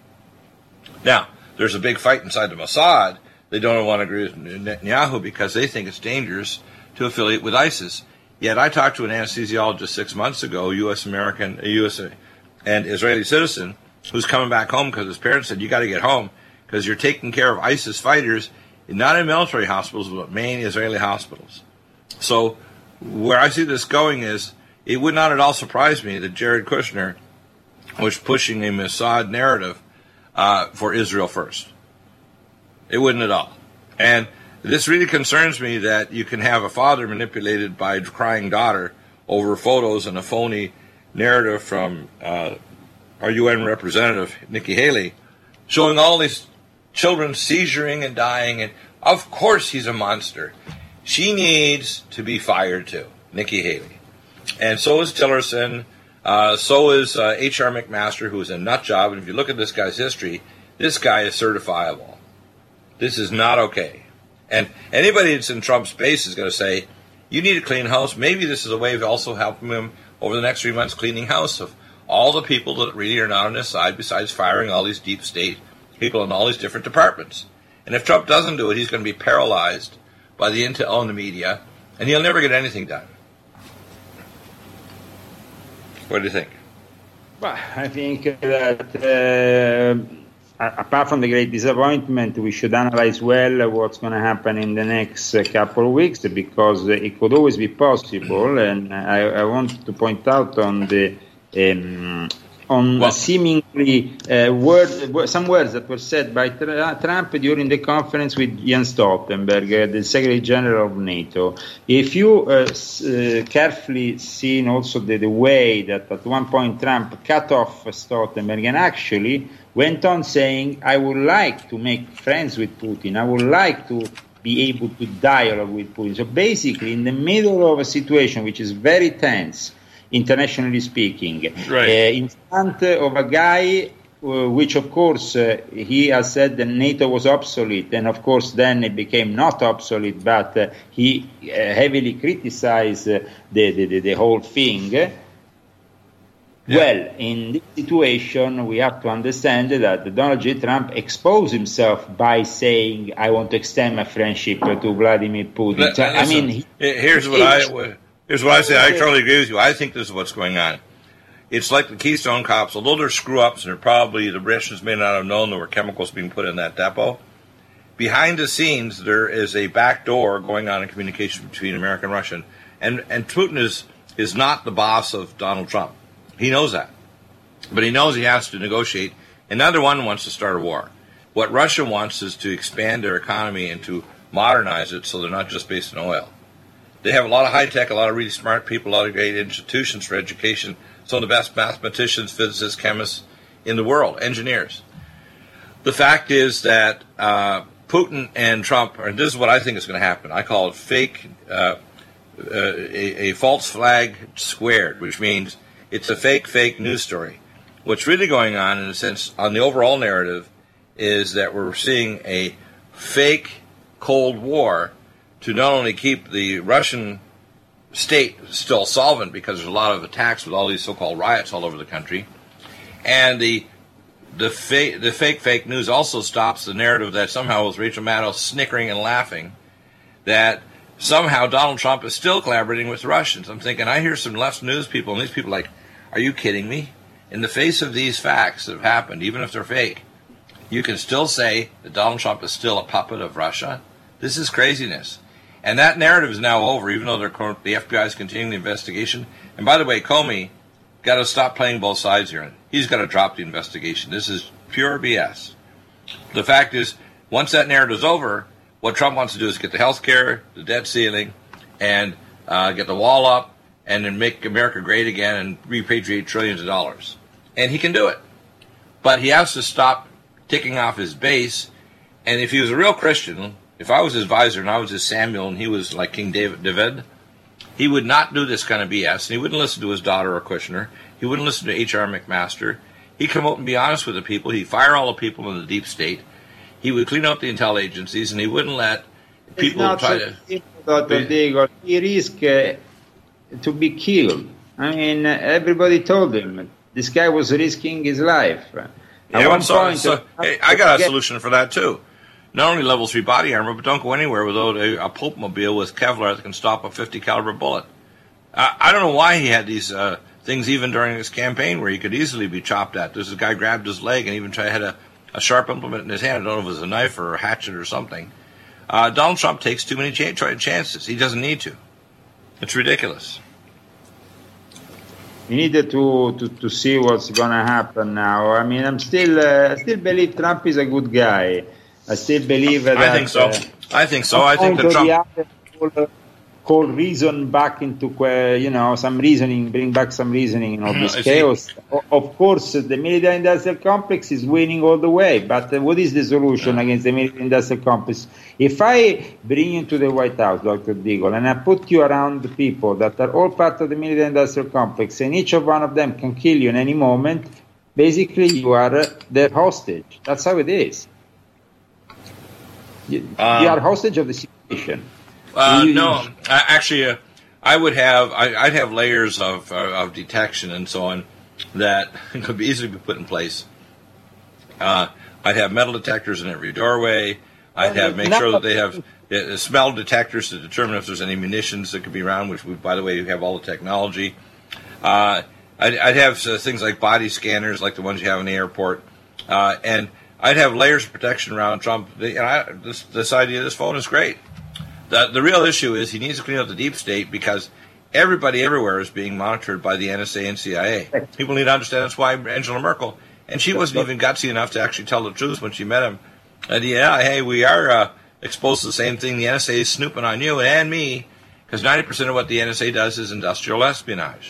Speaker 1: Now, there's a big fight inside the Mossad. They don't want to agree with Netanyahu because they think it's dangerous to affiliate with ISIS. Yet I talked to an anesthesiologist six months ago, U S American, U S and Israeli citizen, who's coming back home because his parents said, you got to get home because you're taking care of ISIS fighters, not in military hospitals, but main Israeli hospitals. So where I see this going is, it would not at all surprise me that Jared Kushner was pushing a Mossad narrative uh, for Israel first. It wouldn't at all. And this really concerns me that you can have a father manipulated by a crying daughter over photos and a phony narrative from uh, our U N representative, Nikki Haley, showing all these children seizuring and dying. And of course he's a monster. She needs to be fired too, Nikki Haley. And so is Tillerson. Uh, so is uh, H R McMaster, who is a nut job. And if you look at this guy's history, this guy is certifiable. This is not okay. And anybody that's in Trump's base is going to say, you need a clean house. Maybe this is a way of also helping him over the next three months cleaning house of all the people that really are not on his side, besides firing all these deep state people in all these different departments. And if Trump doesn't do it, he's going to be paralyzed by the intel and the media, and he'll never get anything done. What do you think?
Speaker 2: Well, I think that uh, apart from the great disappointment, we should analyze well what's going to happen in the next uh, couple of weeks, because it could always be possible. And I, I want to point out on the um, on well, seemingly uh, word, some words that were said by Trump during the conference with Jens Stoltenberg, uh, the Secretary General of NATO. If you uh, uh, carefully seen also the, the way that at one point Trump cut off Stoltenberg and actually went on saying, I would like to make friends with Putin, I would like to be able to dialogue with Putin. So basically, in the middle of a situation which is very tense, internationally speaking,
Speaker 1: right.
Speaker 2: uh, in front of a guy uh, which, of course, uh, he has said that NATO was obsolete, and of course then it became not obsolete, but uh, he uh, heavily criticized uh, the, the, the whole thing. Yeah. Well, in this situation, we have to understand that Donald J. Trump exposed himself by saying, I want to extend my friendship to Vladimir Putin.
Speaker 1: Let,
Speaker 2: I
Speaker 1: listen,
Speaker 2: mean, he,
Speaker 1: here's what I... Here's what I say. I totally agree with you. I think this is what's going on. It's like the Keystone Cops. Although they're screw-ups and they're probably, the Russians may not have known there were chemicals being put in that depot, behind the scenes there is a back door going on in communication between America and Russia. And, and Putin is, is not the boss of Donald Trump. He knows that. But he knows he has to negotiate. And neither one wants to start a war. What Russia wants is to expand their economy and to modernize it so they're not just based on oil. They have a lot of high-tech, a lot of really smart people, a lot of great institutions for education, some of the best mathematicians, physicists, chemists in the world, engineers. The fact is that uh, Putin and Trump, and this is what I think is going to happen, I call it fake, uh, uh, a, a false flag squared, which means it's a fake, fake news story. What's really going on, in a sense, on the overall narrative, is that we're seeing a fake Cold War to not only keep the Russian state still solvent, because there's a lot of attacks with all these so-called riots all over the country, and the the, fa- the fake fake news also stops the narrative that somehow with Rachel Maddow snickering and laughing that somehow Donald Trump is still collaborating with the Russians. I'm thinking, I hear some left news people, and these people are like, are you kidding me? In the face of these facts that have happened, even if they're fake, you can still say that Donald Trump is still a puppet of Russia? This is craziness. And that narrative is now over, even though they're, the F B I is continuing the investigation. And by the way, Comey got to stop playing both sides here. He's got to drop the investigation. This is pure B S. The fact is, once that narrative is over, what Trump wants to do is get the health care, the debt ceiling, and uh, get the wall up, and then make America great again and repatriate trillions of dollars. And he can do it. But he has to stop ticking off his base. And if he was a real Christian, if I was his advisor and I was his Samuel and he was like King David, David, he would not do this kind of B S. And he wouldn't listen to his daughter or Kushner. He wouldn't listen to H R McMaster. He'd come out and be honest with the people. He'd fire all the people in the deep state. He would clean up the intel agencies, and he wouldn't let people
Speaker 2: it's not
Speaker 1: try
Speaker 2: so
Speaker 1: to...
Speaker 2: Doctor Deagle, he risked uh, to be killed. I mean, uh, everybody told him this guy was risking his life. At
Speaker 1: yeah,
Speaker 2: one
Speaker 1: so,
Speaker 2: point,
Speaker 1: so,
Speaker 2: uh,
Speaker 1: hey, I got a solution for that, too. Not only level three body armor, but don't go anywhere without a, a Pope-mobile with Kevlar that can stop a fifty caliber bullet. Uh, I don't know why he had these uh, things even during his campaign where he could easily be chopped at. This guy grabbed his leg and even tried, had a, a sharp implement in his hand. I don't know if it was a knife or a hatchet or something. Uh, Donald Trump takes too many ch- chances. He doesn't need to. It's ridiculous.
Speaker 2: we needed to, to, to see what's going to happen now. I mean, I'm still, uh, I still believe Trump is a good guy. I still believe that.
Speaker 1: I think so.
Speaker 2: Uh,
Speaker 1: I think so. I think that Trump.
Speaker 2: Call reason back into, you know, some reasoning, bring back some reasoning in all this chaos. Of course, the military-industrial complex is winning all the way, but uh, what is the solution against the military-industrial complex? If I bring you to the White House, Doctor Deagle, and I put you around the people that are all part of the military-industrial complex, and each of one of them can kill you in any moment, basically you are uh, their hostage. That's how it is. You, um, you are hostage of the situation.
Speaker 1: Uh, no, I, actually, uh, I would have I, I'd have layers of uh, of detection and so on that could be easily be put in place. Uh, I'd have metal detectors in every doorway. I'd have make sure that they have uh, smell detectors to determine if there's any munitions that could be around. Which, we, by the way, we have all the technology. Uh, I'd, I'd have uh, things like body scanners, like the ones you have in the airport, uh, and I'd have layers of protection around Trump. The, and I, this, this idea of this phone is great. The, the real issue is he needs to clean up the deep state because everybody everywhere is being monitored by the N S A and C I A. People need to understand that's why Angela Merkel, and she wasn't even gutsy enough to actually tell the truth when she met him. And yeah, hey, we are uh, exposed to the same thing. The N S A is snooping on you and me because ninety percent of what the N S A does is industrial espionage.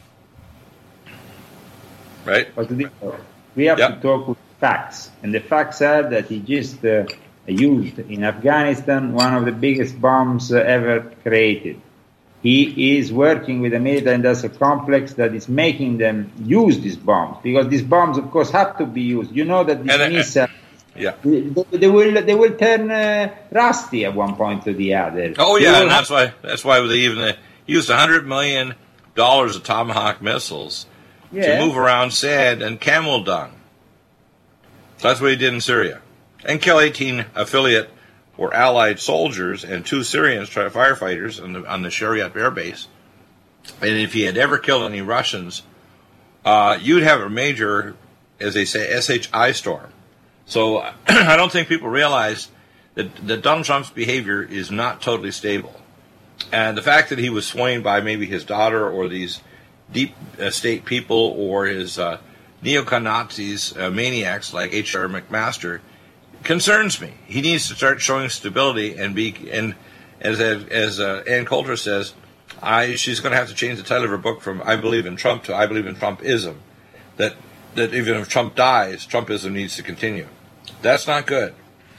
Speaker 1: Right?
Speaker 2: But we have yep. to talk with facts, and the facts are that he just... Uh, used in Afghanistan one of the biggest bombs uh, ever created. He is working with a military-industrial complex that is making them use these bombs, because these bombs, of course, have to be used. You know that these and, missiles, uh, yeah. they, they will they will turn uh, rusty at one point or the other.
Speaker 1: Oh yeah, and that's why that's why they even uh, used a hundred million dollars of Tomahawk missiles yeah. to move around sand and camel dung. So that's what he did in Syria. And kill eighteen affiliate or allied soldiers and two Syrians, firefighters, on the, on the Shariat air base. And if he had ever killed any Russians, uh, you'd have a major, as they say, S H I storm. So I don't think people realize that, that Donald Trump's behavior is not totally stable. And the fact that he was swayed by maybe his daughter or these deep uh, state people or his uh, neocon Nazis, uh, maniacs like H R McMaster, concerns me. He needs to start showing stability and be, and as as uh, Ann Coulter says, I she's going to have to change the title of her book from "I Believe in Trump" to "I Believe in Trumpism." That that even if Trump dies, Trumpism needs to continue. That's not good.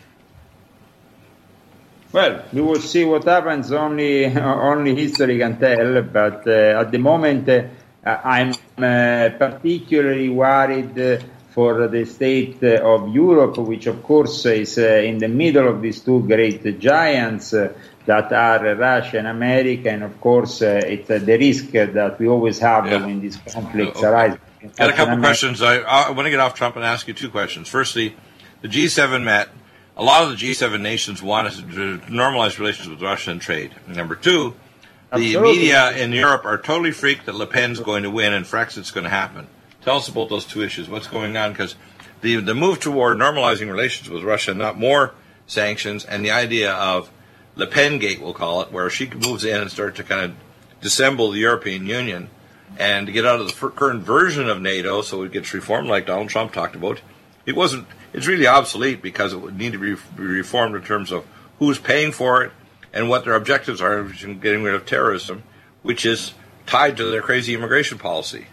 Speaker 2: Well, we will see what happens. Only only history can tell. But uh, at the moment, uh, I'm uh, particularly worried. Uh, for the state of Europe, which of course is uh, in the middle of these two great giants uh, that are Russia and America, and of course uh, it's uh, the risk uh, that we always have yeah. when these conflicts okay. arise.
Speaker 1: Got a couple America. questions. I, I want to get off Trump and ask you two questions. Firstly, the G seven met. A lot of the G seven nations wanted to normalize relations with Russia and trade. Number two, the Absolutely. media in Europe are totally freaked that Le Pen's going to win and Brexit's going to happen. Tell us about those two issues. What's going on? Because the the move toward normalizing relations with Russia, not more sanctions, and the idea of Le Pen Gate, we'll call it, where she moves in and starts to kind of dissemble the European Union and to get out of the current version of NATO so it gets reformed like Donald Trump talked about. It wasn't. It's really obsolete because it would need to be reformed in terms of who's paying for it and what their objectives are in getting rid of terrorism, which is tied to their crazy immigration policy.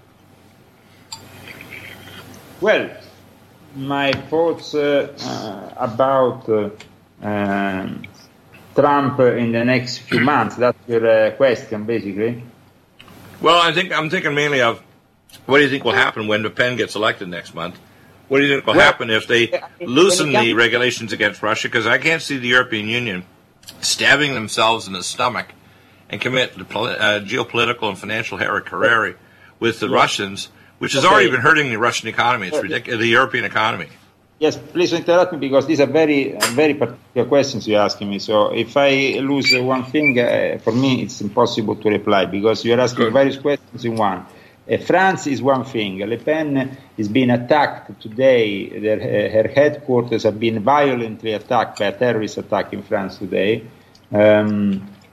Speaker 2: Well, my thoughts uh, uh, about uh, um, Trump in the next few months, that's your uh, question, basically?
Speaker 1: Well, I think I'm thinking mainly of what do you think will happen when Le Pen gets elected next month? What do you think will well, happen if they loosen the regulations against Russia? Because I can't see the European Union stabbing themselves in the stomach and commit uh, geopolitical and financial hara-kiri with the yeah. Russians, which has okay. already been hurting the Russian economy. It's ridiculous, the European economy.
Speaker 2: Yes, please interrupt me because these are very, very particular questions you're asking me. So if I lose one thing, uh, for me it's impossible to reply because you're asking Good. various questions in one. Uh, France is one thing. Le Pen is being attacked today. Their, uh, her headquarters have been violently attacked by a terrorist attack in France today. Um,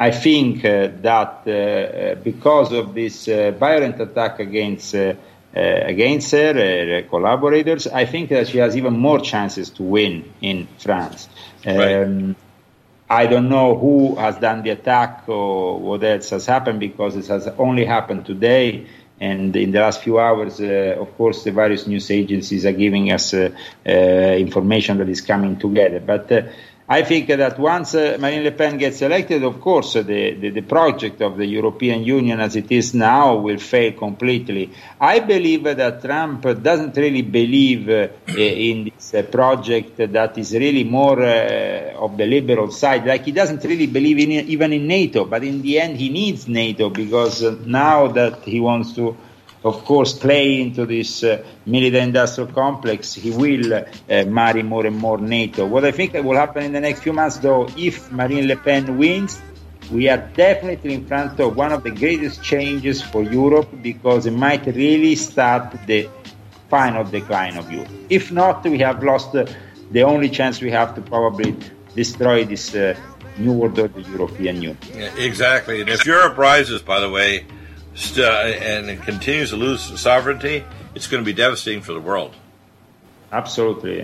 Speaker 2: I think uh, that uh, because of this uh, violent attack against uh, uh, against her, her collaborators, I think that she has even more chances to win in France. Um,
Speaker 1: right.
Speaker 2: I don't know who has done the attack or what else has happened, because it has only happened today. And in the last few hours, uh, of course, the various news agencies are giving us uh, uh, information that is coming together. But uh, I think that once uh, Marine Le Pen gets elected, of course, uh, the, the, the project of the European Union as it is now will fail completely. I believe uh, that Trump doesn't really believe uh, in this uh, project that is really more uh, of the liberal side. Like, he doesn't really believe in even in NATO, but in the end he needs NATO, because uh, now that he wants to, of course, play into this uh, military-industrial complex, he will uh, marry more and more NATO. What I think will happen in the next few months, though, if Marine Le Pen wins, we are definitely in front of one of the greatest changes for Europe, because it might really start the final decline of Europe. If not, we have lost uh, the only chance we have to probably destroy this uh, new world of the European Union.
Speaker 1: Yeah, exactly. And if Europe rises, by the way, St- and it continues to lose sovereignty, it's going to be devastating for the world.
Speaker 2: Absolutely.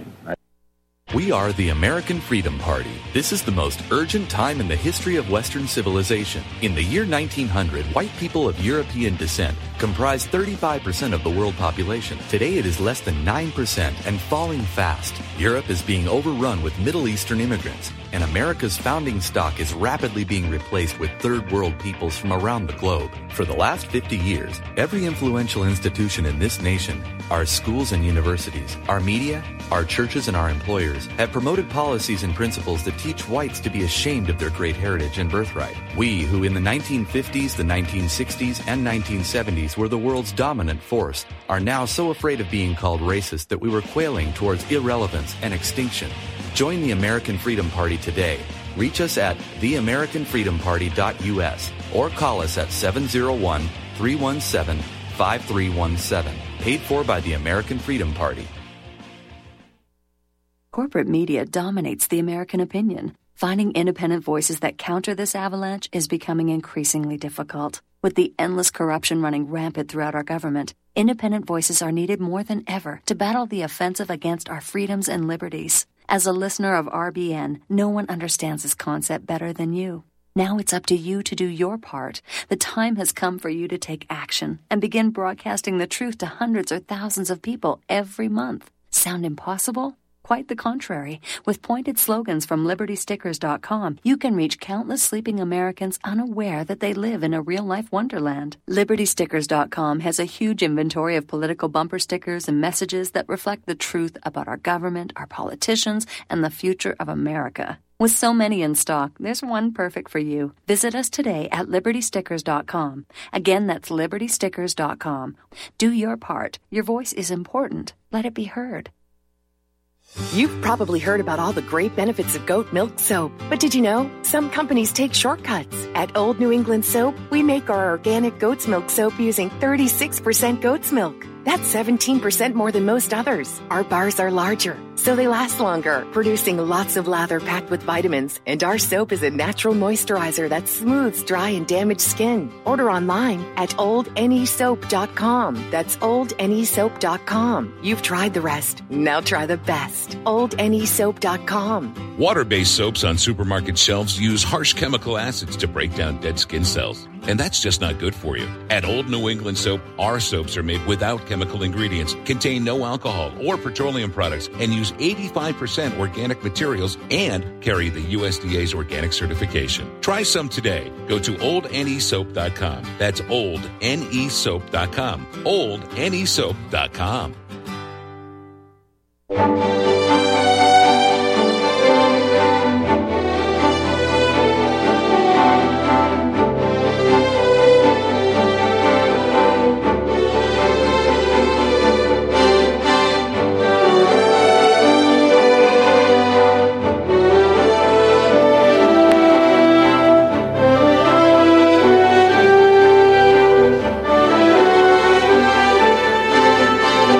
Speaker 11: We are the American Freedom Party. This is the most urgent time in the history of Western civilization. In the year nineteen hundred, white people of European descent comprised thirty-five percent of the world population. Today it is less than nine percent and falling fast. Europe is being overrun with Middle Eastern immigrants, and America's founding stock is rapidly being replaced with third world peoples from around the globe. For the last fifty years, every influential institution in this nation, our schools and universities, our media, our churches, and our employers have promoted policies and principles that teach whites to be ashamed of their great heritage and birthright. We, who in the nineteen fifties, the nineteen sixties, and nineteen seventies were the world's dominant force, are now so afraid of being called racist that we were quailing towards irrelevance and extinction. Join the American Freedom Party today. Reach us at the american freedom party dot u s or call us at seven oh one, three one seven, five three one seven. Paid for by the American Freedom Party.
Speaker 12: Corporate media dominates the American opinion. Finding independent voices that counter this avalanche is becoming increasingly difficult. With the endless corruption running rampant throughout our government, independent voices are needed more than ever to battle the offensive against our freedoms and liberties. As a listener of R B N, no one understands this concept better than you. Now it's up to you to do your part. The time has come for you to take action and begin broadcasting the truth to hundreds or thousands of people every month. Sound impossible? Quite the contrary. With pointed slogans from liberty stickers dot com, you can reach countless sleeping Americans unaware that they live in a real-life wonderland. liberty stickers dot com has a huge inventory of political bumper stickers and messages that reflect the truth about our government, our politicians, and the future of America. With so many in stock, there's one perfect for you. Visit us today at liberty stickers dot com. Again, that's liberty stickers dot com. Do your part. Your voice is important. Let it be heard.
Speaker 3: You've probably heard about all the great benefits of goat milk soap, but did you know some companies take shortcuts? At Old New England Soap, we make our organic goat's milk soap using thirty-six percent goat's milk. That's seventeen percent more than most others. Our bars are larger, so they last longer, producing lots of lather packed with vitamins. And our soap is a natural moisturizer that smooths dry and damaged skin. Order online at old n e soap dot com. That's old n e soap dot com. You've tried the rest. Now try the best. old n e soap dot com.
Speaker 4: Water-based soaps on supermarket shelves use harsh chemical acids to break down dead skin cells. And that's just not good for you. At Old New England Soap, our soaps are made without chemical ingredients, contain no alcohol or petroleum products, and use eighty-five percent organic materials and carry the U S D A's organic certification. Try some today. Go to old n e soap dot com. That's old n e soap dot com. old n e soap dot com.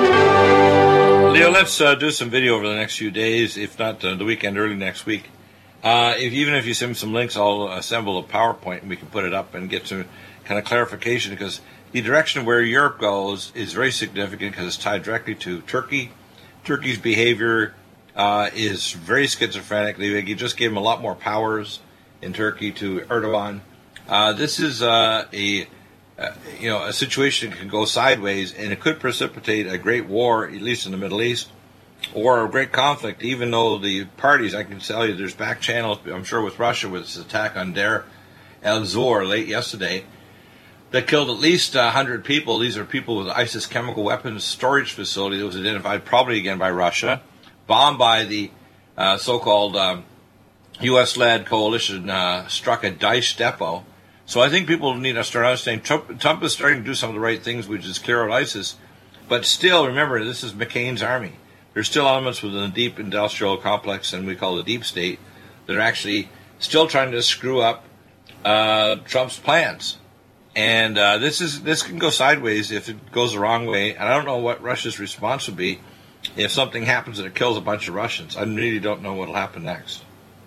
Speaker 1: Let's uh, do some video over the next few days, if not uh, the weekend, early next week. Uh, if, even if you send some links, I'll assemble a PowerPoint and we can put it up and get some kind of clarification, because the direction where Europe goes is very significant because it's tied directly to Turkey. Turkey's behavior uh, is very schizophrenic. They just gave him a lot more powers in Turkey to Erdogan. Uh, this is uh, a uh, you know a situation that can go sideways, and it could precipitate a great war, at least in the Middle East, or a great conflict. Even though the parties, I can tell you, there's back channels, I'm sure, with Russia with this attack on Deir el-Zor late yesterday that killed at least one hundred people. These are people with ISIS chemical weapons storage facility that was identified probably again by Russia, bombed by the uh, so-called um, U S-led coalition, uh, struck a Daesh depot. So I think people need to start understanding Trump, Trump is starting to do some of the right things, which is clear out ISIS. But still, remember, this is McCain's army. There's still elements within the deep industrial complex, and we call the deep state, that are actually still trying to screw up uh, Trump's plans. And uh, this is this can go sideways if it goes the wrong way. And I don't know what Russia's response would be if something happens that it kills a bunch of Russians. I really don't know what will happen next.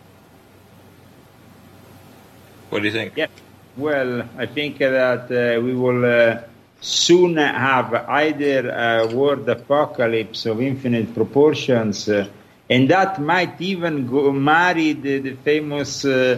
Speaker 1: What do you think?
Speaker 2: Yeah. Well, I think that uh, we will uh, soon have either a world apocalypse of infinite proportions, uh, and that might even go marry the, the famous uh,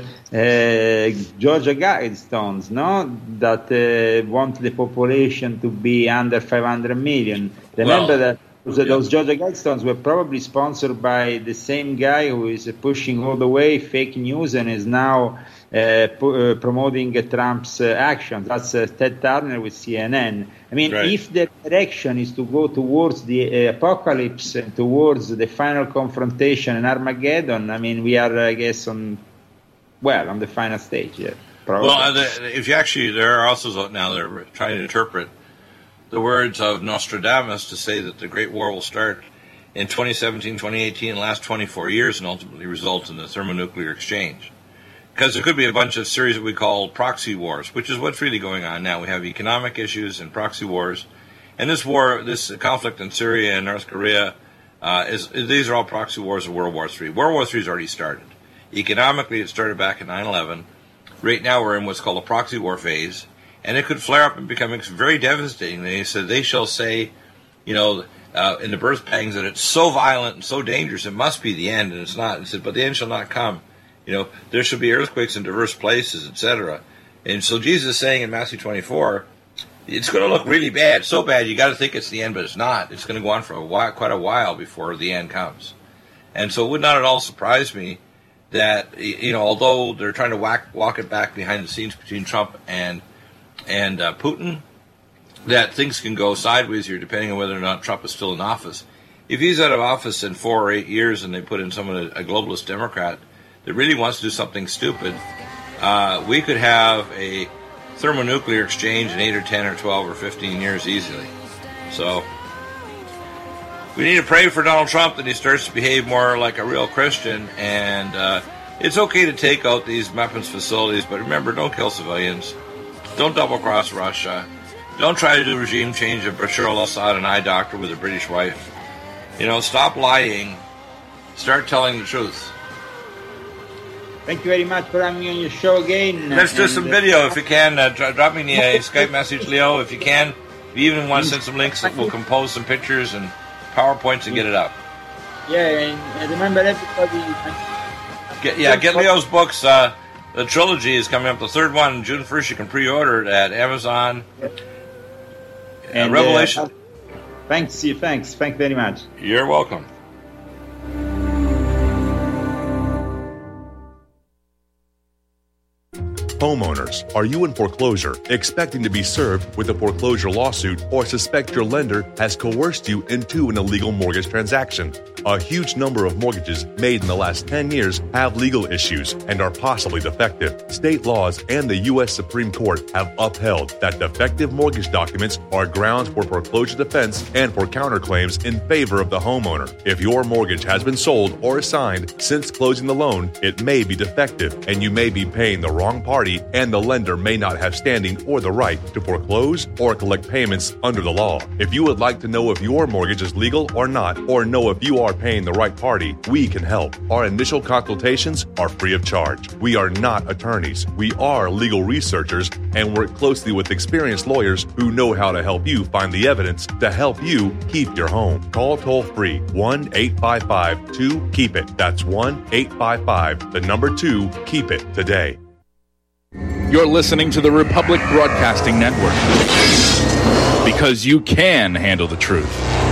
Speaker 2: uh, Georgia Guidestones, no? That uh, want the population to be under five hundred million. Remember well, that those, yeah. those Georgia Guidestones were probably sponsored by the same guy who is pushing all the way fake news and is now Uh, p- uh, promoting uh, Trump's uh, actions. That's uh, Ted Turner with C N N. I mean, right. If the direction is to go towards the uh, apocalypse and towards the final confrontation and Armageddon, I mean, we are, I guess, on, well, on the final stage. Yeah, probably.
Speaker 1: Well, uh, the, if you actually, there are also now they're trying to interpret the words of Nostradamus to say that the Great War will start in twenty seventeen, twenty eighteen, last twenty-four years, and ultimately result in the thermonuclear exchange. Because there could be a bunch of series that we call proxy wars, which is what's really going on now. We have economic issues and proxy wars. And this war, this conflict in Syria and North Korea, uh, is these are all proxy wars of World War Three. World War Three has already started. Economically, it started back in nine eleven. Right now, we're in what's called a proxy war phase. And it could flare up and become very devastating. They said they shall say, you know, uh, in the birth pangs that it's so violent and so dangerous, it must be the end, and it's not. It said, but the end shall not come. You know, there should be earthquakes in diverse places, et cetera. And so Jesus is saying in Matthew twenty-four, it's going to look really bad, so bad you got to think it's the end, but it's not. It's going to go on for a while, quite a while before the end comes. And so it would not at all surprise me that, you know, although they're trying to whack, walk it back behind the scenes between Trump and and uh, Putin, that things can go sideways here depending on whether or not Trump is still in office. If he's out of office in four or eight years and they put in someone, a globalist Democrat, that really wants to do something stupid, uh, we could have a thermonuclear exchange in eight or ten or twelve or fifteen years easily. So we need to pray for Donald Trump that he starts to behave more like a real Christian. And uh, it's okay to take out these weapons facilities, but remember, don't kill civilians. Don't double-cross Russia. Don't try to do regime change of Bashar al-Assad, an eye doctor with a British wife. You know, stop lying. Start telling the truth.
Speaker 2: Thank you very much for having me on your show again.
Speaker 1: Let's do some video if you can. Uh, dro- drop me a Skype message, Leo, if you can. If you even want to send some links, we'll compose some pictures and PowerPoints and get it up.
Speaker 2: Yeah, and remember everybody.
Speaker 1: Get, yeah, get Leo's books. Uh, the trilogy is coming up. The third one, June first, you can pre-order it at Amazon.
Speaker 2: Yeah.
Speaker 1: Uh,
Speaker 2: and,
Speaker 1: Revelation.
Speaker 2: Uh, thanks, thanks, thanks very much.
Speaker 1: You're welcome.
Speaker 9: Homeowners, are you in foreclosure, expecting to be served with a foreclosure lawsuit, or suspect your lender has coerced you into an illegal mortgage transaction? A huge number of mortgages made in the last ten years have legal issues and are possibly defective. State laws and the U S Supreme Court have upheld that defective mortgage documents are grounds for foreclosure defense and for counterclaims in favor of the homeowner. If your mortgage has been sold or assigned since closing the loan, it may be defective and you may be paying the wrong party, and the lender may not have standing or the right to foreclose or collect payments under the law. If you would like to know if your mortgage is legal or not, or know if you are are paying the right party, we can help. Our initial consultations are free of charge. We are not attorneys. We are legal researchers and work closely with experienced lawyers who know how to help you find the evidence to help you keep your home. Call toll-free one eight five five two keep it. That's one eight five five, the number two, keep it today.
Speaker 13: You're listening to the Republic Broadcasting Network, because you can handle the truth.